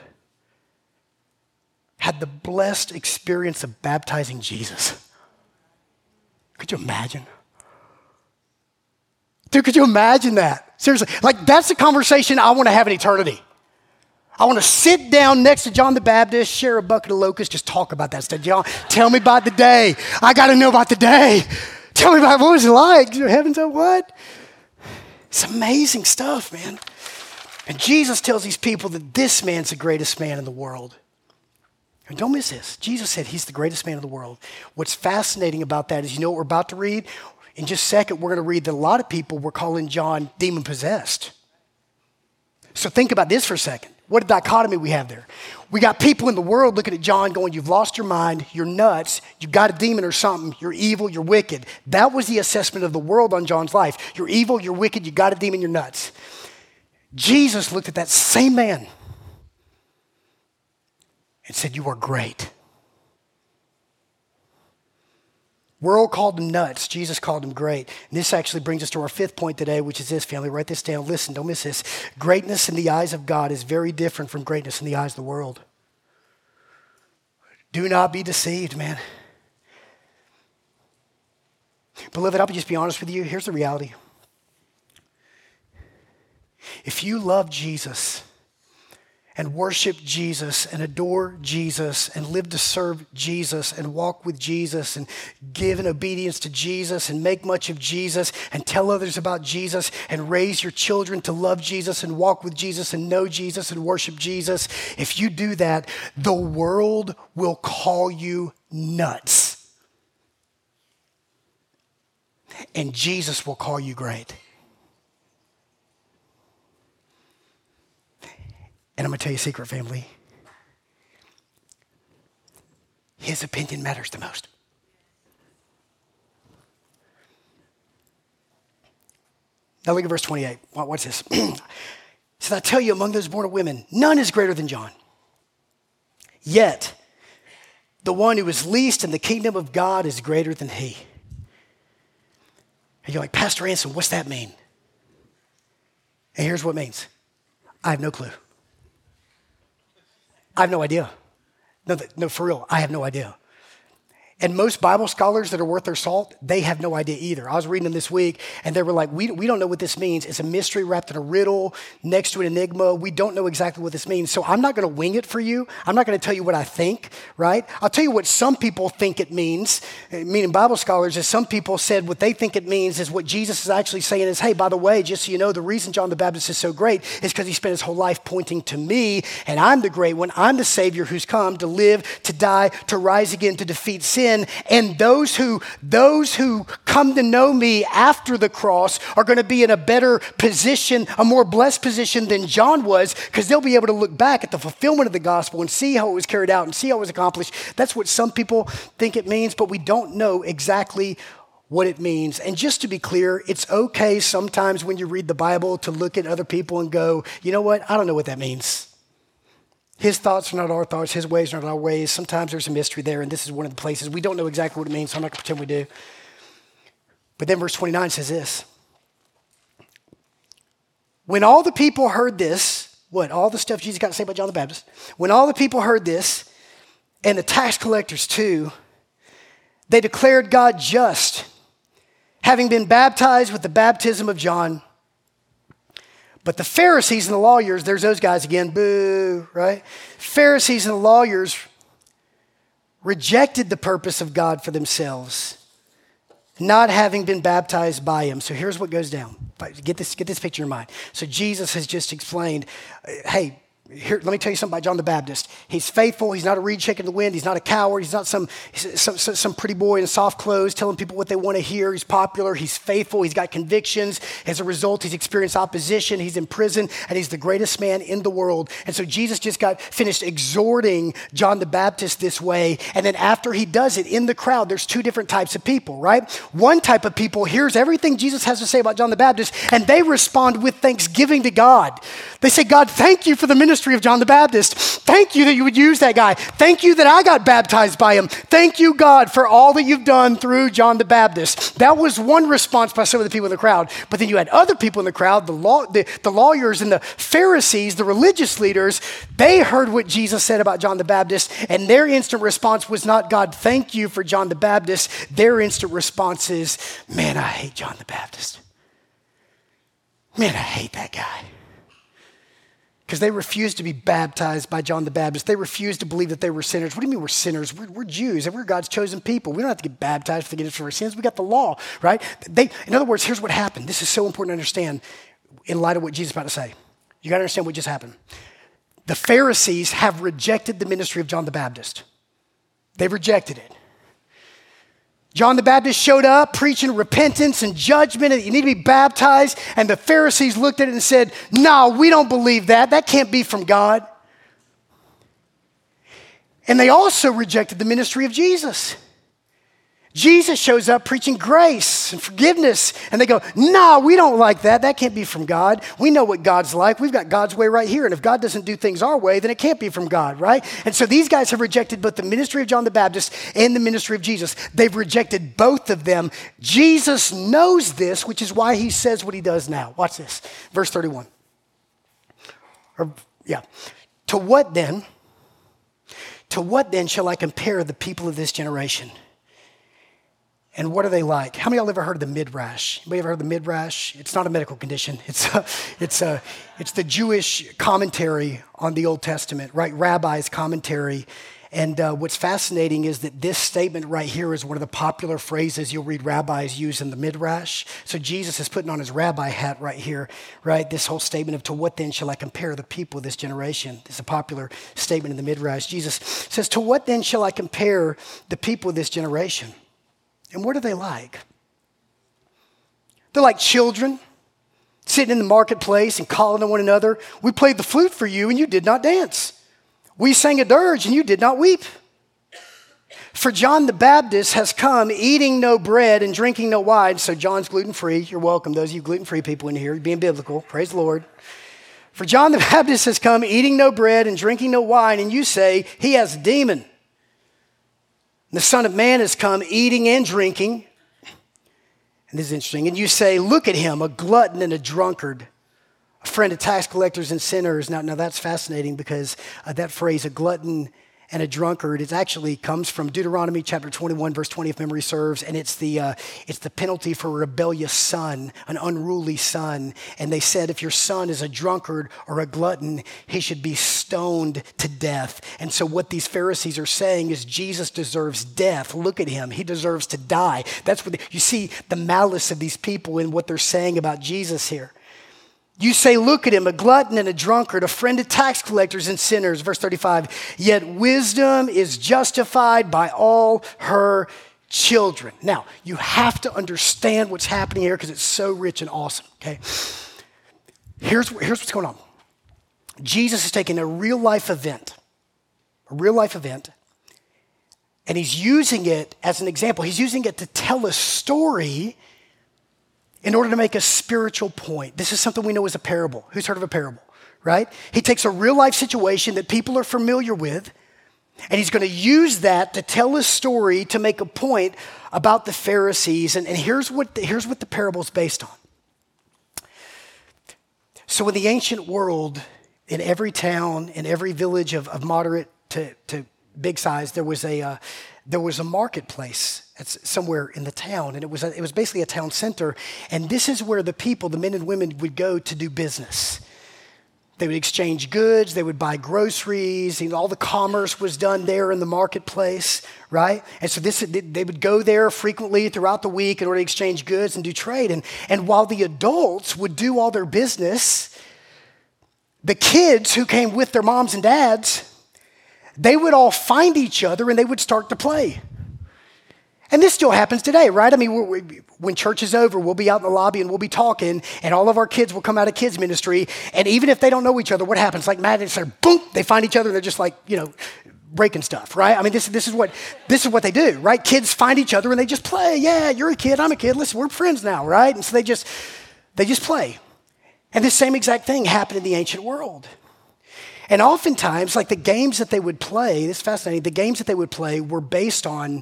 had the blessed experience of baptizing Jesus. Could you imagine? Dude, could you imagine that? Seriously, like that's a conversation I want to have in eternity. I want to sit down next to John the Baptist, share a bucket of locusts, just talk about that stuff. John, tell me about the day. I got to know about the day. Tell me about what was it like. Heavens up, what? It's amazing stuff, man. And Jesus tells these people that this man's the greatest man in the world. And don't miss this. Jesus said he's the greatest man in the world. What's fascinating about that is, you know what we're about to read? In just a second, we're going to read that a lot of people were calling John demon-possessed. So think about this for a second. What a dichotomy we have there. We got people in the world looking at John going, you've lost your mind, you're nuts, you've got a demon or something, you're evil, you're wicked. That was the assessment of the world on John's life. You're evil, you're wicked, you got a demon, you're nuts. Jesus looked at that same man and said, you are great. World called him nuts. Jesus called him great. And this actually brings us to our fifth point today, which is this, family. Write this down. Listen, don't miss this. Greatness in the eyes of God is very different from greatness in the eyes of the world. Do not be deceived, man. Beloved, I'll just be honest with you. Here's the reality. If you love Jesus and worship Jesus and adore Jesus and live to serve Jesus and walk with Jesus and give in obedience to Jesus and make much of Jesus and tell others about Jesus and raise your children to love Jesus and walk with Jesus and know Jesus and worship Jesus, if you do that, the world will call you nuts. And Jesus will call you great. And I'm going to tell you a secret, family. His opinion matters the most. Now look at verse 28. What's this? It says, I tell you, among those born of women, none is greater than John. Yet, the one who is least in the kingdom of God is greater than he. And you're like, Pastor Anson, what's that mean? And here's what it means. I have no clue. I have no idea. No, for real, I have no idea. And most Bible scholars that are worth their salt, they have no idea either. I was reading them this week, and they were like, we don't know what this means. It's a mystery wrapped in a riddle next to an enigma. We don't know exactly what this means. So I'm not going to wing it for you. I'm not going to tell you what I think, right? I'll tell you what some people think it means, meaning Bible scholars, is some people said what they think it means is what Jesus is actually saying is, hey, by the way, just so you know, the reason John the Baptist is so great is because he spent his whole life pointing to me, and I'm the great one. I'm the Savior who's come to live, to die, to rise again, to defeat sin. And those who come to know me after the cross are going to be in a better position, a more blessed position than John was, because they'll be able to look back at the fulfillment of the gospel and see how it was carried out and see how it was accomplished. That's what some people think it means, but we don't know exactly what it means. And just to be clear, it's okay sometimes when you read the Bible to look at other people and go, you know what, I don't know what that means. His thoughts are not our thoughts. His ways are not our ways. Sometimes there's a mystery there, and this is one of the places. We don't know exactly what it means, so I'm not going to pretend we do. But then verse 29 says this. When all the people heard this, all the stuff Jesus got to say about John the Baptist, when all the people heard this, and the tax collectors too, they declared God just, having been baptized with the baptism of John. But the Pharisees and the lawyers, there's those guys again, boo, right? Pharisees and the lawyers rejected the purpose of God for themselves, not having been baptized by him. So here's what goes down. Get this picture in mind. So Jesus has just explained, hey, here, let me tell you something about John the Baptist. He's faithful. He's not a reed shaking in the wind. He's not a coward. He's not some pretty boy in soft clothes telling people what they want to hear. He's popular. He's faithful. He's got convictions. As a result, he's experienced opposition. He's in prison, and he's the greatest man in the world. And so Jesus just got finished exhorting John the Baptist this way. And then after he does it in the crowd, there's two different types of people, right? One type of people hears everything Jesus has to say about John the Baptist, and they respond with thanksgiving to God. They say, God, thank you for the ministry of John the Baptist. Thank you that you would use that guy. Thank you that I got baptized by him. Thank you, God, for all that you've done through John the Baptist. That was one response by some of the people in the crowd. But then you had other people in the crowd, the lawyers and the Pharisees, the religious leaders. They heard what Jesus said about John the Baptist, and their instant response was not, God, thank you for John the Baptist. Their instant response is, man, I hate John the Baptist. Man, I hate that guy. Because they refused to be baptized by John the Baptist. They refused to believe that they were sinners. What do you mean we're sinners? We're Jews, and we're God's chosen people. We don't have to get baptized for forgiveness of our sins. We got the law, right? In other words, here's what happened. This is so important to understand in light of what Jesus is about to say. You got to understand what just happened. The Pharisees have rejected the ministry of John the Baptist. They've rejected it. John the Baptist showed up preaching repentance and judgment, and you need to be baptized. And the Pharisees looked at it and said, no, we don't believe that. That can't be from God. And they also rejected the ministry of Jesus. Jesus shows up preaching grace and forgiveness. And they go, no, we don't like that. That can't be from God. We know what God's like. We've got God's way right here. And if God doesn't do things our way, then it can't be from God, right? And so these guys have rejected both the ministry of John the Baptist and the ministry of Jesus. They've rejected both of them. Jesus knows this, which is why he says what he does now. Watch this. Verse 31. To what then shall I compare the people of this generation? And what are they like? How many of y'all ever heard of the midrash? Anybody ever heard of the midrash? It's not a medical condition. It's the Jewish commentary on the Old Testament, right? Rabbi's commentary. And what's fascinating is that this statement right here is one of the popular phrases you'll read rabbis use in the midrash. So Jesus is putting on his rabbi hat right here, right? This whole statement of to what then shall I compare the people of this generation? This is a popular statement in the midrash. Jesus says, to what then shall I compare the people of this generation? And what are they like? They're like children sitting in the marketplace and calling to one another. We played the flute for you and you did not dance. We sang a dirge and you did not weep. For John the Baptist has come eating no bread and drinking no wine. So John's gluten-free. You're welcome. Those of you gluten-free people in here, being biblical. Praise the Lord. For John the Baptist has come eating no bread and drinking no wine. And you say he has a demon. The Son of Man has come eating and drinking. And this is interesting. And you say, look at him, a glutton and a drunkard, a friend of tax collectors and sinners. Now that's fascinating because that phrase, a glutton and a drunkard. It actually comes from Deuteronomy chapter 21, verse 20, if memory serves, and it's the penalty for a rebellious son, an unruly son. And they said if your son is a drunkard or a glutton, he should be stoned to death. And so what these Pharisees are saying is Jesus deserves death. Look at him. He deserves to die. That's what you see the malice of these people in what they're saying about Jesus here. You say, look at him, a glutton and a drunkard, a friend of tax collectors and sinners. Verse 35, yet wisdom is justified by all her children. Now, you have to understand what's happening here because it's so rich and awesome, okay? Here's what's going on. Jesus is taking a real life event, and he's using it as an example. He's using it to tell a story in order to make a spiritual point. This is something we know as a parable. Who's heard of a parable, right? He takes a real life situation that people are familiar with, and he's going to use that to tell a story to make a point about the Pharisees. And here's what the parable is based on. So in the ancient world, in every town, in every village of moderate to big size, there was a marketplace. It's somewhere in the town, and it was basically a town center. And this is where the people, the men and women, would go to do business. They would exchange goods. They would buy groceries. And all the commerce was done there in the marketplace, right? And so they would go there frequently throughout the week in order to exchange goods and do trade. And while the adults would do all their business, the kids who came with their moms and dads, they would all find each other and they would start to play. And this still happens today, right? I mean, when church is over, we'll be out in the lobby and we'll be talking, and all of our kids will come out of kids ministry, and even if they don't know each other, what happens? Like Matt and Sarah, boom, they find each other, and they're just like, breaking stuff, right? I mean, this is what they do, right? Kids find each other and they just play. Yeah, you're a kid, I'm a kid. Listen, we're friends now, right? And so they just play. And the same exact thing happened in the ancient world. And oftentimes, like the games that they would play, this is fascinating, the games that they would play were based on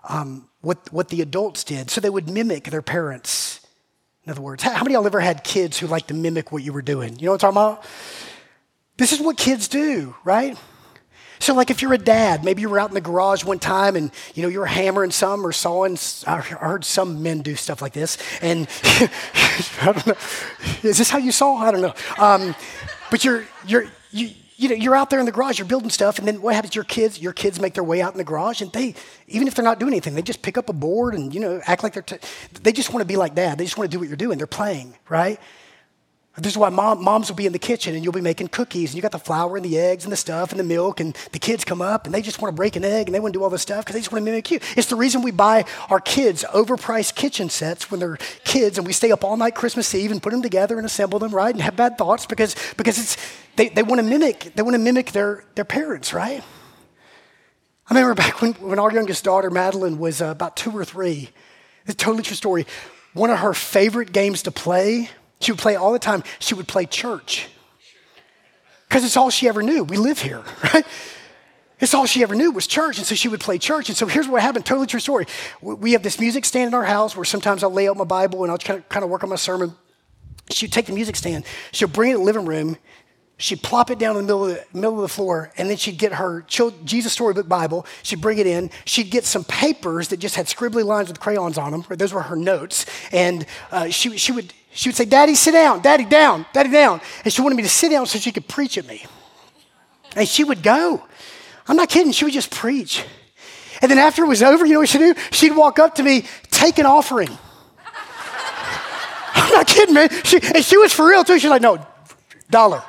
what the adults did. So they would mimic their parents. In other words, how many of y'all ever had kids who like to mimic what you were doing? You know what I'm talking about? This is what kids do, right? So like if you're a dad, maybe you were out in the garage one time and you were hammering some or sawing. I heard some men do stuff like this. And I don't know. Is this how you saw? I don't know. But you're out there in the garage, you're building stuff, and then what happens? Your kids make their way out in the garage, and they, even if they're not doing anything, they just pick up a board and act like they just want to be like dad. They just want to do what you're doing. They're playing, right? This is why moms will be in the kitchen and you'll be making cookies, and you got the flour and the eggs and the stuff and the milk, and the kids come up and they just want to break an egg and they want to do all this stuff because they just want to mimic you. It's the reason we buy our kids overpriced kitchen sets when they're kids, and we stay up all night Christmas Eve and put them together and assemble them, right? And have bad thoughts because it's they want to mimic their parents, right? I remember back when our youngest daughter Madeline was about 2 or 3. It's a totally true story. One of her favorite games to play. She would play all the time. She would play church because it's all she ever knew. We live here, right? It's all she ever knew was church. And so she would play church. And so here's what happened. Totally true story. We have this music stand in our house where sometimes I'll lay out my Bible and I'll kind of work on my sermon. She'd take the music stand. She'll bring it in the living room. She'd plop it down in the middle of the floor, and then she'd get her Jesus Storybook Bible. She'd bring it in. She'd get some papers that just had scribbly lines with crayons on them. Those were her notes. And she would say, "Daddy, sit down. Daddy, down. Daddy, down." And she wanted me to sit down so she could preach at me. And she would go. I'm not kidding. She would just preach. And then after it was over, you know what she'd do? She'd walk up to me, take an offering. I'm not kidding, man. She was for real, too. She's like, "No, $1.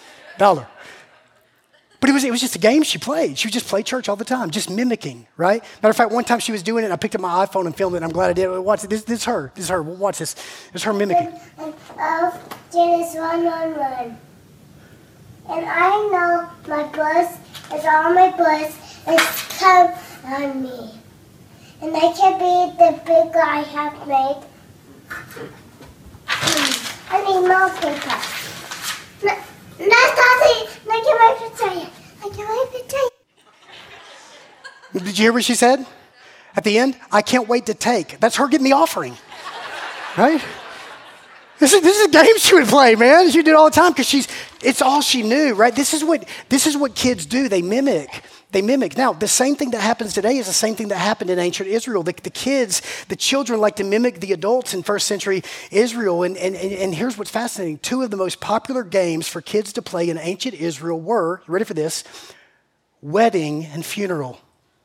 But it was just a game she played. She would just play church all the time, just mimicking, right? Matter of fact, one time she was doing it, and I picked up my iPhone and filmed it, and I'm glad I did. Watch it. This is her. This is her. Watch this. This is her mimicking. Genesis 1:1. And I know my bless is all my bless is come on me. And they can be the big I have made. I need more paper. Did you hear what she said? At the end, I can't wait to take. That's her getting the offering, right? This is a game she would play, man. She did it all the time because it's all she knew, right? This is what kids do. They mimic. Now, the same thing that happens today is the same thing that happened in ancient Israel. The children like to mimic the adults in first century Israel. And here's what's fascinating. Two of the most popular games for kids to play in ancient Israel were, you ready for this? Wedding and funeral.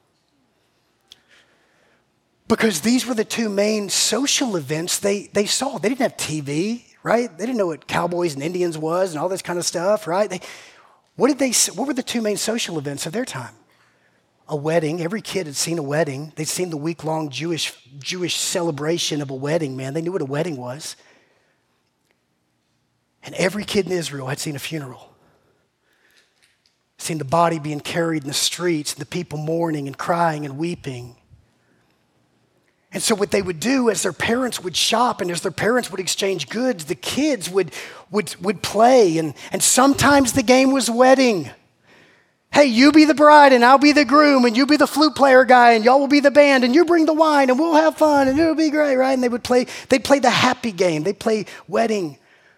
Because these were the two main social events they saw. They didn't have TV, right? They didn't know what cowboys and Indians was and all this kind of stuff, right? What were the two main social events of their time? A wedding. Every kid had seen a wedding. They'd seen the week-long Jewish celebration of a wedding, man. They knew what a wedding was. And every kid in Israel had seen a funeral. Seen the body being carried in the streets, and the people mourning and crying and weeping. And so what they would do as their parents would shop and as their parents would exchange goods, the kids would play. And sometimes the game was wedding. Hey, you be the bride and I'll be the groom and you be the flute player guy and y'all will be the band and you bring the wine and we'll have fun and it'll be great, right? And they'd play the happy game. They'd play wedding.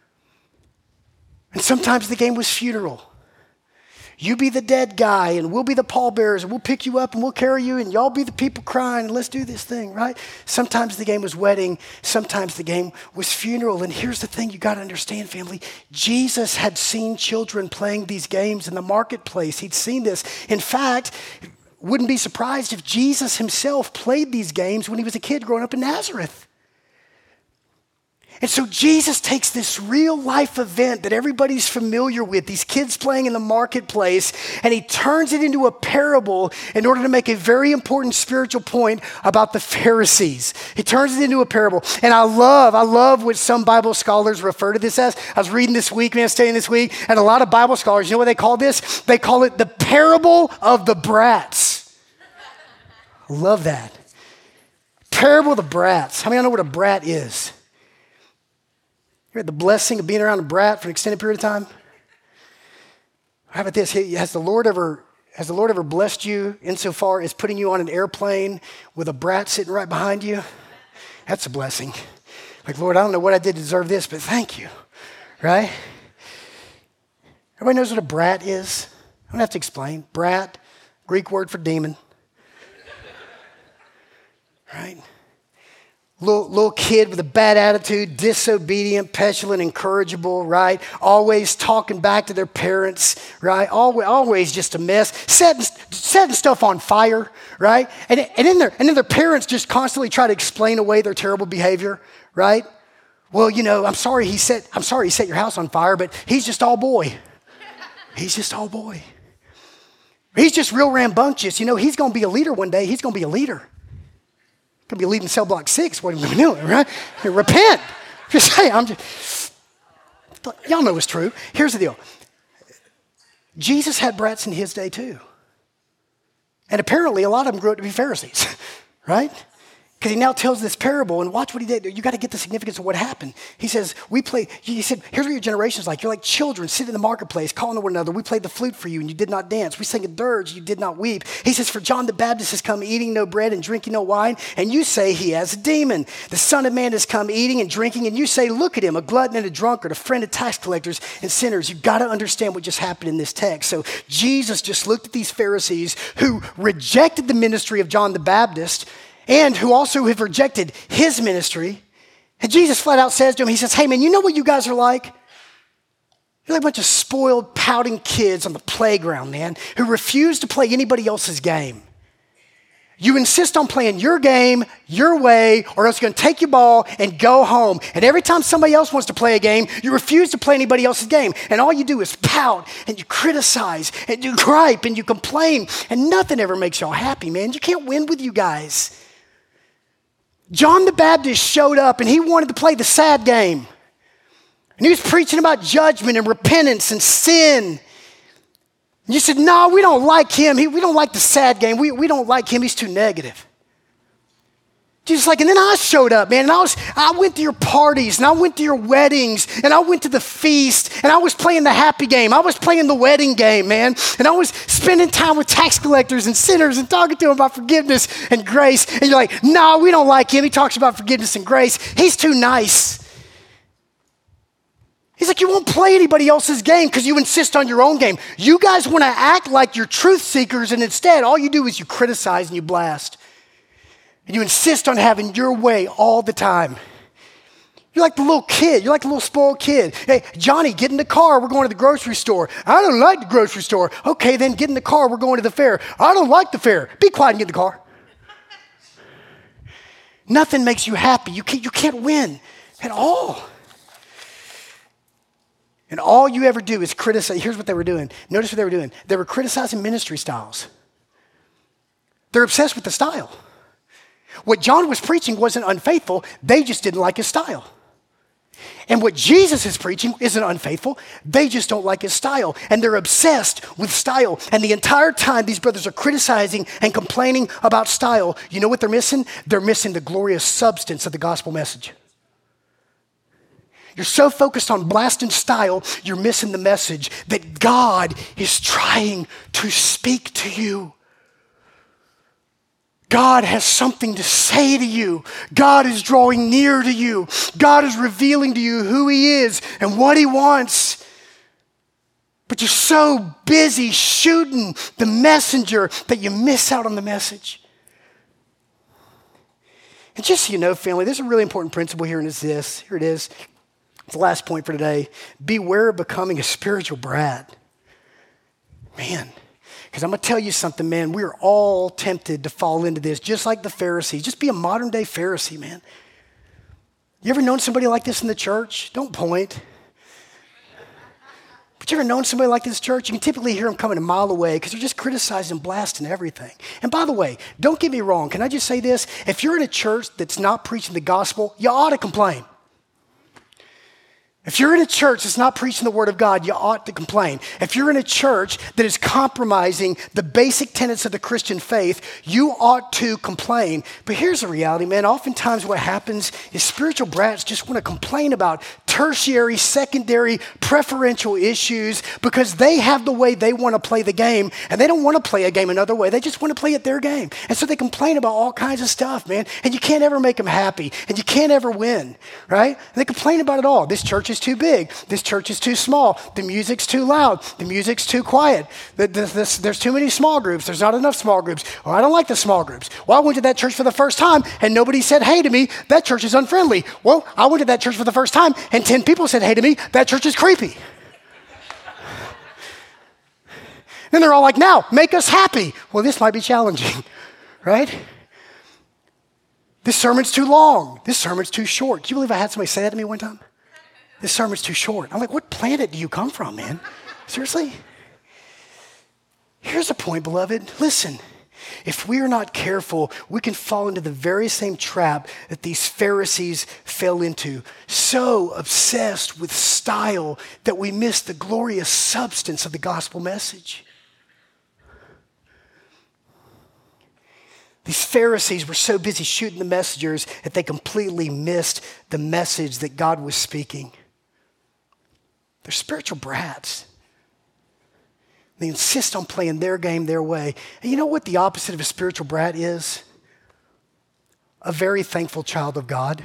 And sometimes the game was funeral. You be the dead guy and we'll be the pallbearers and we'll pick you up and we'll carry you and y'all be the people crying and let's do this thing, right? Sometimes the game was wedding. Sometimes the game was funeral. And here's the thing you got to understand, family. Jesus had seen children playing these games in the marketplace. He'd seen this. In fact, wouldn't be surprised if Jesus himself played these games when he was a kid growing up in Nazareth. And so Jesus takes this real life event that everybody's familiar with, these kids playing in the marketplace, and he turns it into a parable in order to make a very important spiritual point about the Pharisees. He turns it into a parable. And I love what some Bible scholars refer to this as. I was reading this week, studying this week, and a lot of Bible scholars, you know what they call this? They call it the parable of the brats. I love that. Parable of the brats. How many of y'all know what a brat is? You had the blessing of being around a brat for an extended period of time? How about this? Has the Lord ever blessed you insofar as putting you on an airplane with a brat sitting right behind you? That's a blessing. Like, Lord, I don't know what I did to deserve this, but thank you, right? Everybody knows what a brat is? I don't have to explain. Brat, Greek word for demon, right? Little kid with a bad attitude, disobedient, petulant, incorrigible, right? Always talking back to their parents, right? Always just a mess, setting stuff on fire, right? And then their parents just constantly try to explain away their terrible behavior, right? Well, I'm sorry he set your house on fire, but he's just all boy. He's just all boy. He's just real rambunctious. He's going to be a leader one day. He's going to be a leader. Going to be leading cell block 6. What are we doing, right? Repent. Just say, y'all know it's true. Here's the deal. Jesus had brats in his day too. And apparently a lot of them grew up to be Pharisees, right? Because he now tells this parable, and watch what he did. You got to get the significance of what happened. He says, he said, here's what your generation's like. You're like children sitting in the marketplace, calling to one another. We played the flute for you, and you did not dance. We sang a dirge, you did not weep. He says, for John the Baptist has come eating no bread and drinking no wine, and you say he has a demon. The Son of Man has come eating and drinking, and you say, look at him, a glutton and a drunkard, a friend of tax collectors and sinners. You got to understand what just happened in this text. So Jesus just looked at these Pharisees who rejected the ministry of John the Baptist, and who also have rejected his ministry. And Jesus flat out says to him, he says, hey man, you know what you guys are like? You're like a bunch of spoiled, pouting kids on the playground, man, who refuse to play anybody else's game. You insist on playing your game, your way, or else you're going to take your ball and go home. And every time somebody else wants to play a game, you refuse to play anybody else's game. And all you do is pout, and you criticize, and you gripe, and you complain, and nothing ever makes y'all happy, man. You can't win with you guys. John the Baptist showed up and he wanted to play the sad game. And he was preaching about judgment and repentance and sin. And you said, no, we don't like him. We don't like the sad game. We don't like him. He's too negative. Jesus like, and then I showed up, man, and I went to your parties, and I went to your weddings, and I went to the feast, and I was playing the happy game. I was playing the wedding game, man, and I was spending time with tax collectors and sinners and talking to them about forgiveness and grace. And you're like, no, we don't like him. He talks about forgiveness and grace. He's too nice. He's like, you won't play anybody else's game because you insist on your own game. You guys want to act like you're truth seekers, and instead all you do is you criticize and you blast. And you insist on having your way all the time. You're like the little kid. You're like the little spoiled kid. Hey, Johnny, get in the car. We're going to the grocery store. I don't like the grocery store. Okay, then get in the car. We're going to the fair. I don't like the fair. Be quiet and get in the car. Nothing makes you happy. You can't win at all. And all you ever do is criticize. Here's what they were doing. Notice what they were doing. They were criticizing ministry styles. They're obsessed with the style. What John was preaching wasn't unfaithful. They just didn't like his style. And what Jesus is preaching isn't unfaithful. They just don't like his style. And they're obsessed with style. And the entire time these brothers are criticizing and complaining about style, you know what they're missing? They're missing the glorious substance of the gospel message. You're so focused on blasting style, you're missing the message that God is trying to speak to you. God has something to say to you. God is drawing near to you. God is revealing to you who he is and what he wants. But you're so busy shooting the messenger that you miss out on the message. And just so you know, family, there's a really important principle here, and it's this. Here it is. It's the last point for today. Beware of becoming a spiritual brat. Man. Because I'm going to tell you something, man. We're all tempted to fall into this, just like the Pharisees. Just be a modern day Pharisee, man. You ever known somebody like this in the church? Don't point. But you ever known somebody like this in church? You can typically hear them coming a mile away because they're just criticizing, blasting everything. And by the way, don't get me wrong. Can I just say this? If you're in a church that's not preaching the gospel, you ought to complain. If you're in a church that's not preaching the word of God, you ought to complain. If you're in a church that is compromising the basic tenets of the Christian faith, you ought to complain. But here's the reality, man. Oftentimes what happens is spiritual brats just want to complain about tertiary, secondary, preferential issues because they have the way they want to play the game, and they don't want to play a game another way. They just want to play it their game. And so they complain about all kinds of stuff, man. And you can't ever make them happy, and you can't ever win, right? And they complain about it all. This church is too big. This church is too small. The music's too loud. The music's too quiet. There's too many small groups. There's not enough small groups. Oh, I don't like the small groups. Well, I went to that church for the first time and nobody said hey to me. That church is unfriendly. Well, I went to that church for the first time and 10 people said hey to me. That church is creepy. Then they're all like, now, make us happy. Well, this might be challenging, right? This sermon's too long. This sermon's too short. Can you believe I had somebody say that to me one time? This sermon's too short. I'm like, what planet do you come from, man? Seriously? Here's a point, beloved. Listen, if we are not careful, we can fall into the very same trap that these Pharisees fell into. So obsessed with style that we miss the glorious substance of the gospel message. These Pharisees were so busy shooting the messengers that they completely missed the message that God was speaking. They're spiritual brats. They insist on playing their game their way. And you know what the opposite of a spiritual brat is? A very thankful child of God.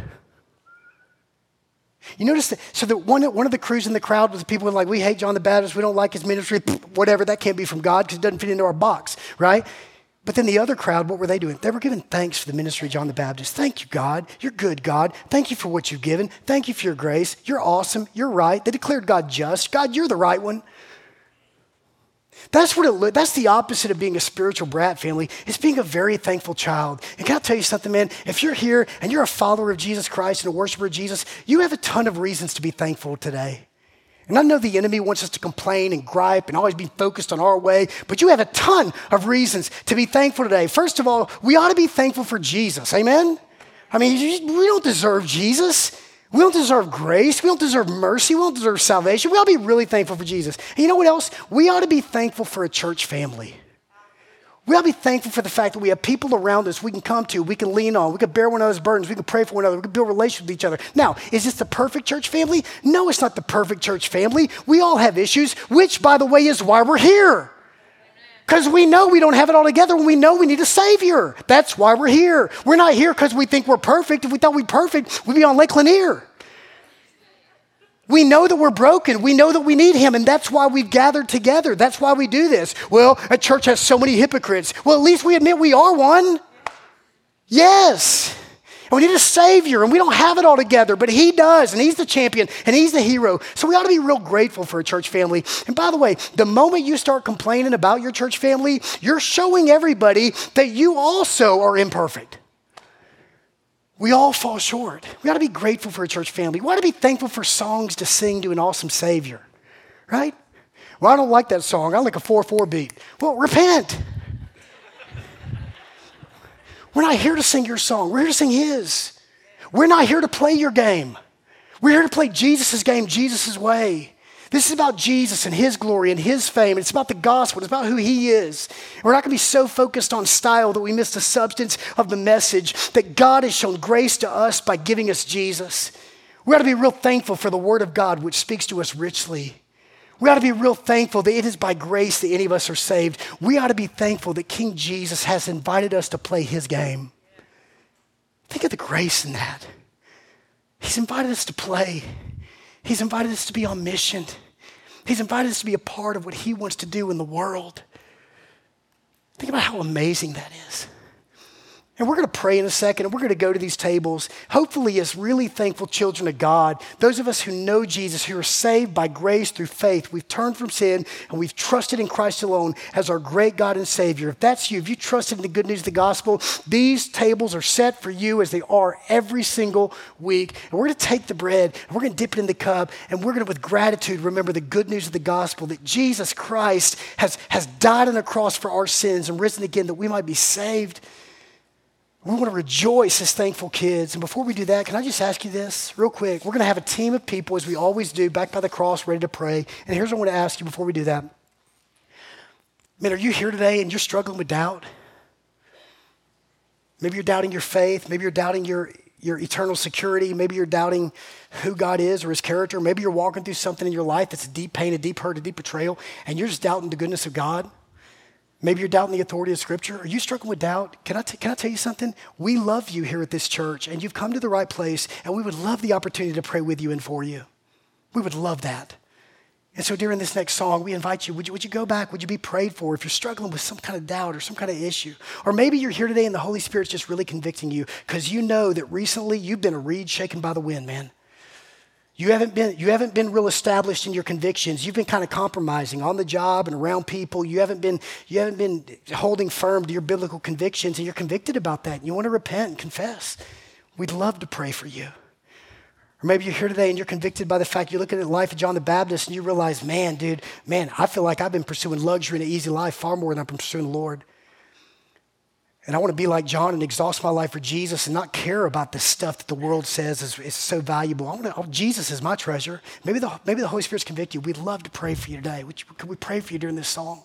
You notice that, so that one of the crews in the crowd was the people who were like, we hate John the Baptist, we don't like his ministry, whatever, that can't be from God because it doesn't fit into our box, right? But then the other crowd, what were they doing? They were giving thanks for the ministry of John the Baptist. Thank you, God. You're good, God. Thank you for what you've given. Thank you for your grace. You're awesome. You're right. They declared God just. God, you're the right one. That's the opposite of being a spiritual brat, family. It's being a very thankful child. And can I tell you something, man? If you're here and you're a follower of Jesus Christ and a worshiper of Jesus, you have a ton of reasons to be thankful today. And I know the enemy wants us to complain and gripe and always be focused on our way, but you have a ton of reasons to be thankful today. First of all, we ought to be thankful for Jesus, amen? I mean, we don't deserve Jesus. We don't deserve grace. We don't deserve mercy. We don't deserve salvation. We ought to be really thankful for Jesus. And you know what else? We ought to be thankful for a church family. We ought to be thankful for the fact that we have people around us we can come to, we can lean on, we can bear one another's burdens, we can pray for one another, we can build relationships with each other. Now, is this the perfect church family? No, it's not the perfect church family. We all have issues, which, by the way, is why we're here. Because we know we don't have it all together and we know we need a Savior. That's why we're here. We're not here because we think we're perfect. If we thought we were perfect, we'd be on Lake Lanier. We know that we're broken. We know that we need him, and that's why we've gathered together. That's why we do this. Well, a church has so many hypocrites. Well, at least we admit we are one. Yes. And we need a Savior, and we don't have it all together, but he does, and he's the champion, and he's the hero. So we ought to be real grateful for a church family. And by the way, the moment you start complaining about your church family, you're showing everybody that you also are imperfect. We all fall short. We ought to be grateful for a church family. We ought to be thankful for songs to sing to an awesome Savior, right? Well, I don't like that song. I like a 4/4 beat. Well, repent. We're not here to sing your song. We're here to sing his. We're not here to play your game. We're here to play Jesus' game, Jesus' way. This is about Jesus and his glory and his fame. It's about the gospel. It's about who he is. We're not going to be so focused on style that we miss the substance of the message that God has shown grace to us by giving us Jesus. We ought to be real thankful for the word of God, which speaks to us richly. We ought to be real thankful that it is by grace that any of us are saved. We ought to be thankful that King Jesus has invited us to play his game. Think of the grace in that. He's invited us to play. He's invited us to be on mission. He's invited us to be a part of what he wants to do in the world. Think about how amazing that is. And we're going to pray in a second, and we're going to go to these tables, hopefully as really thankful children of God, those of us who know Jesus, who are saved by grace through faith. We've turned from sin, and we've trusted in Christ alone as our great God and Savior. If that's you, if you trusted in the good news of the gospel, these tables are set for you as they are every single week. And we're going to take the bread, and we're going to dip it in the cup, and we're going to, with gratitude, remember the good news of the gospel, that Jesus Christ has died on the cross for our sins and risen again that we might be saved. We want to rejoice as thankful kids. And before we do that, can I just ask you this real quick? We're going to have a team of people, as we always do, back by the cross, ready to pray. And here's what I want to ask you before we do that. Man, are you here today and you're struggling with doubt? Maybe you're doubting your faith. Maybe you're doubting your eternal security. Maybe you're doubting who God is or his character. Maybe you're walking through something in your life that's a deep pain, a deep hurt, a deep betrayal, and you're just doubting the goodness of God. Maybe you're doubting the authority of Scripture. Are you struggling with doubt? Can I tell you something? We love you here at this church, and you've come to the right place, and we would love the opportunity to pray with you and for you. We would love that. And so during this next song, we invite you, would you go back? Would you be prayed for if you're struggling with some kind of doubt or some kind of issue? Or maybe you're here today and the Holy Spirit's just really convicting you because you know that recently you've been a reed shaken by the wind, man. You haven't been real established in your convictions. You've been kind of compromising on the job and around people. You haven't been holding firm to your biblical convictions, and you're convicted about that. And you want to repent and confess. We'd love to pray for you. Or maybe you're here today and you're convicted by the fact you're looking at the life of John the Baptist and you realize, man, I feel like I've been pursuing luxury and an easy life far more than I've been pursuing the Lord. And I want to be like John and exhaust my life for Jesus and not care about the stuff that the world says is so valuable. Jesus is my treasure. Maybe the Holy Spirit's convict you. We'd love to pray for you today. Could we pray for you during this song?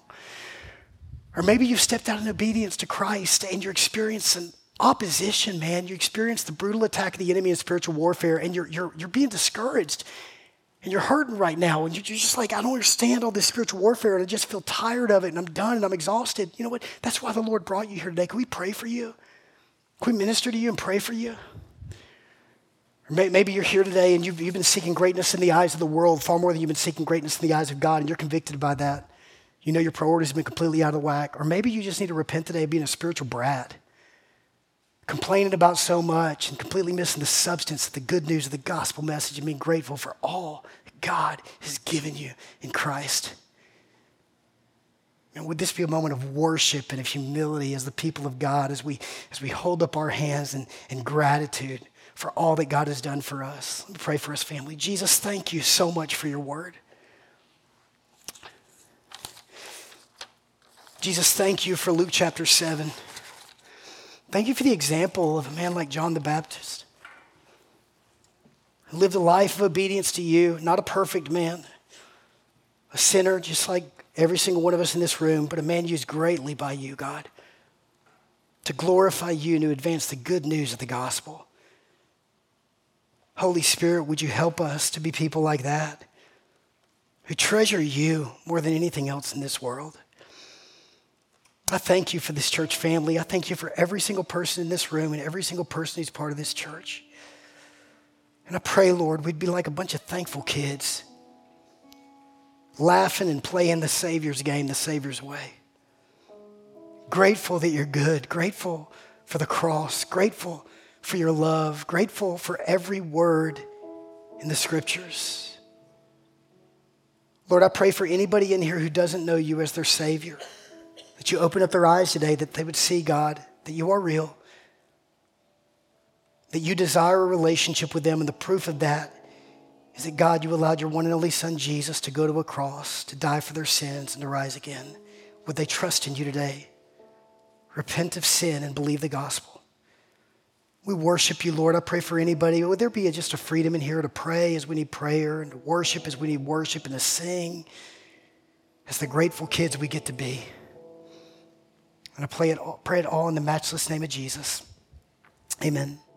Or maybe you've stepped out in obedience to Christ and you're experiencing opposition, man. You experience the brutal attack of the enemy in spiritual warfare, and you're being discouraged. And you're hurting right now, and you're just like, I don't understand all this spiritual warfare, and I just feel tired of it, and I'm done, and I'm exhausted. You know what? That's why the Lord brought you here today. Can we pray for you? Can we minister to you and pray for you? Or maybe you're here today, and you've been seeking greatness in the eyes of the world far more than you've been seeking greatness in the eyes of God, and you're convicted by that. You know your priorities have been completely out of whack. Or maybe you just need to repent today of being a spiritual brat, complaining about so much and completely missing the substance of the good news of the gospel message and being grateful for all that God has given you in Christ. And would this be a moment of worship and of humility as the people of God, as we hold up our hands in gratitude for all that God has done for us? Let me pray for us, family. Jesus, thank you so much for your word. Jesus, thank you for Luke chapter 7. Thank you for the example of a man like John the Baptist, who lived a life of obedience to you, not a perfect man, a sinner just like every single one of us in this room, but a man used greatly by you, God, to glorify you and to advance the good news of the gospel. Holy Spirit, would you help us to be people like that, who treasure you more than anything else in this world? I thank you for this church family. I thank you for every single person in this room and every single person who's part of this church. And I pray, Lord, we'd be like a bunch of thankful kids, laughing and playing the Savior's game, the Savior's way. Grateful that you're good, grateful for the cross, grateful for your love, grateful for every word in the scriptures. Lord, I pray for anybody in here who doesn't know you as their Savior, that you open up their eyes today, that they would see, God, that you are real, that you desire a relationship with them, and the proof of that is that, God, you allowed your one and only Son, Jesus, to go to a cross, to die for their sins and to rise again. Would they trust in you today? Repent of sin and believe the gospel. We worship you, Lord. I pray for anybody. Would there be just a freedom in here to pray as we need prayer, and to worship as we need worship, and to sing as the grateful kids we get to be. And I pray it all in the matchless name of Jesus. Amen.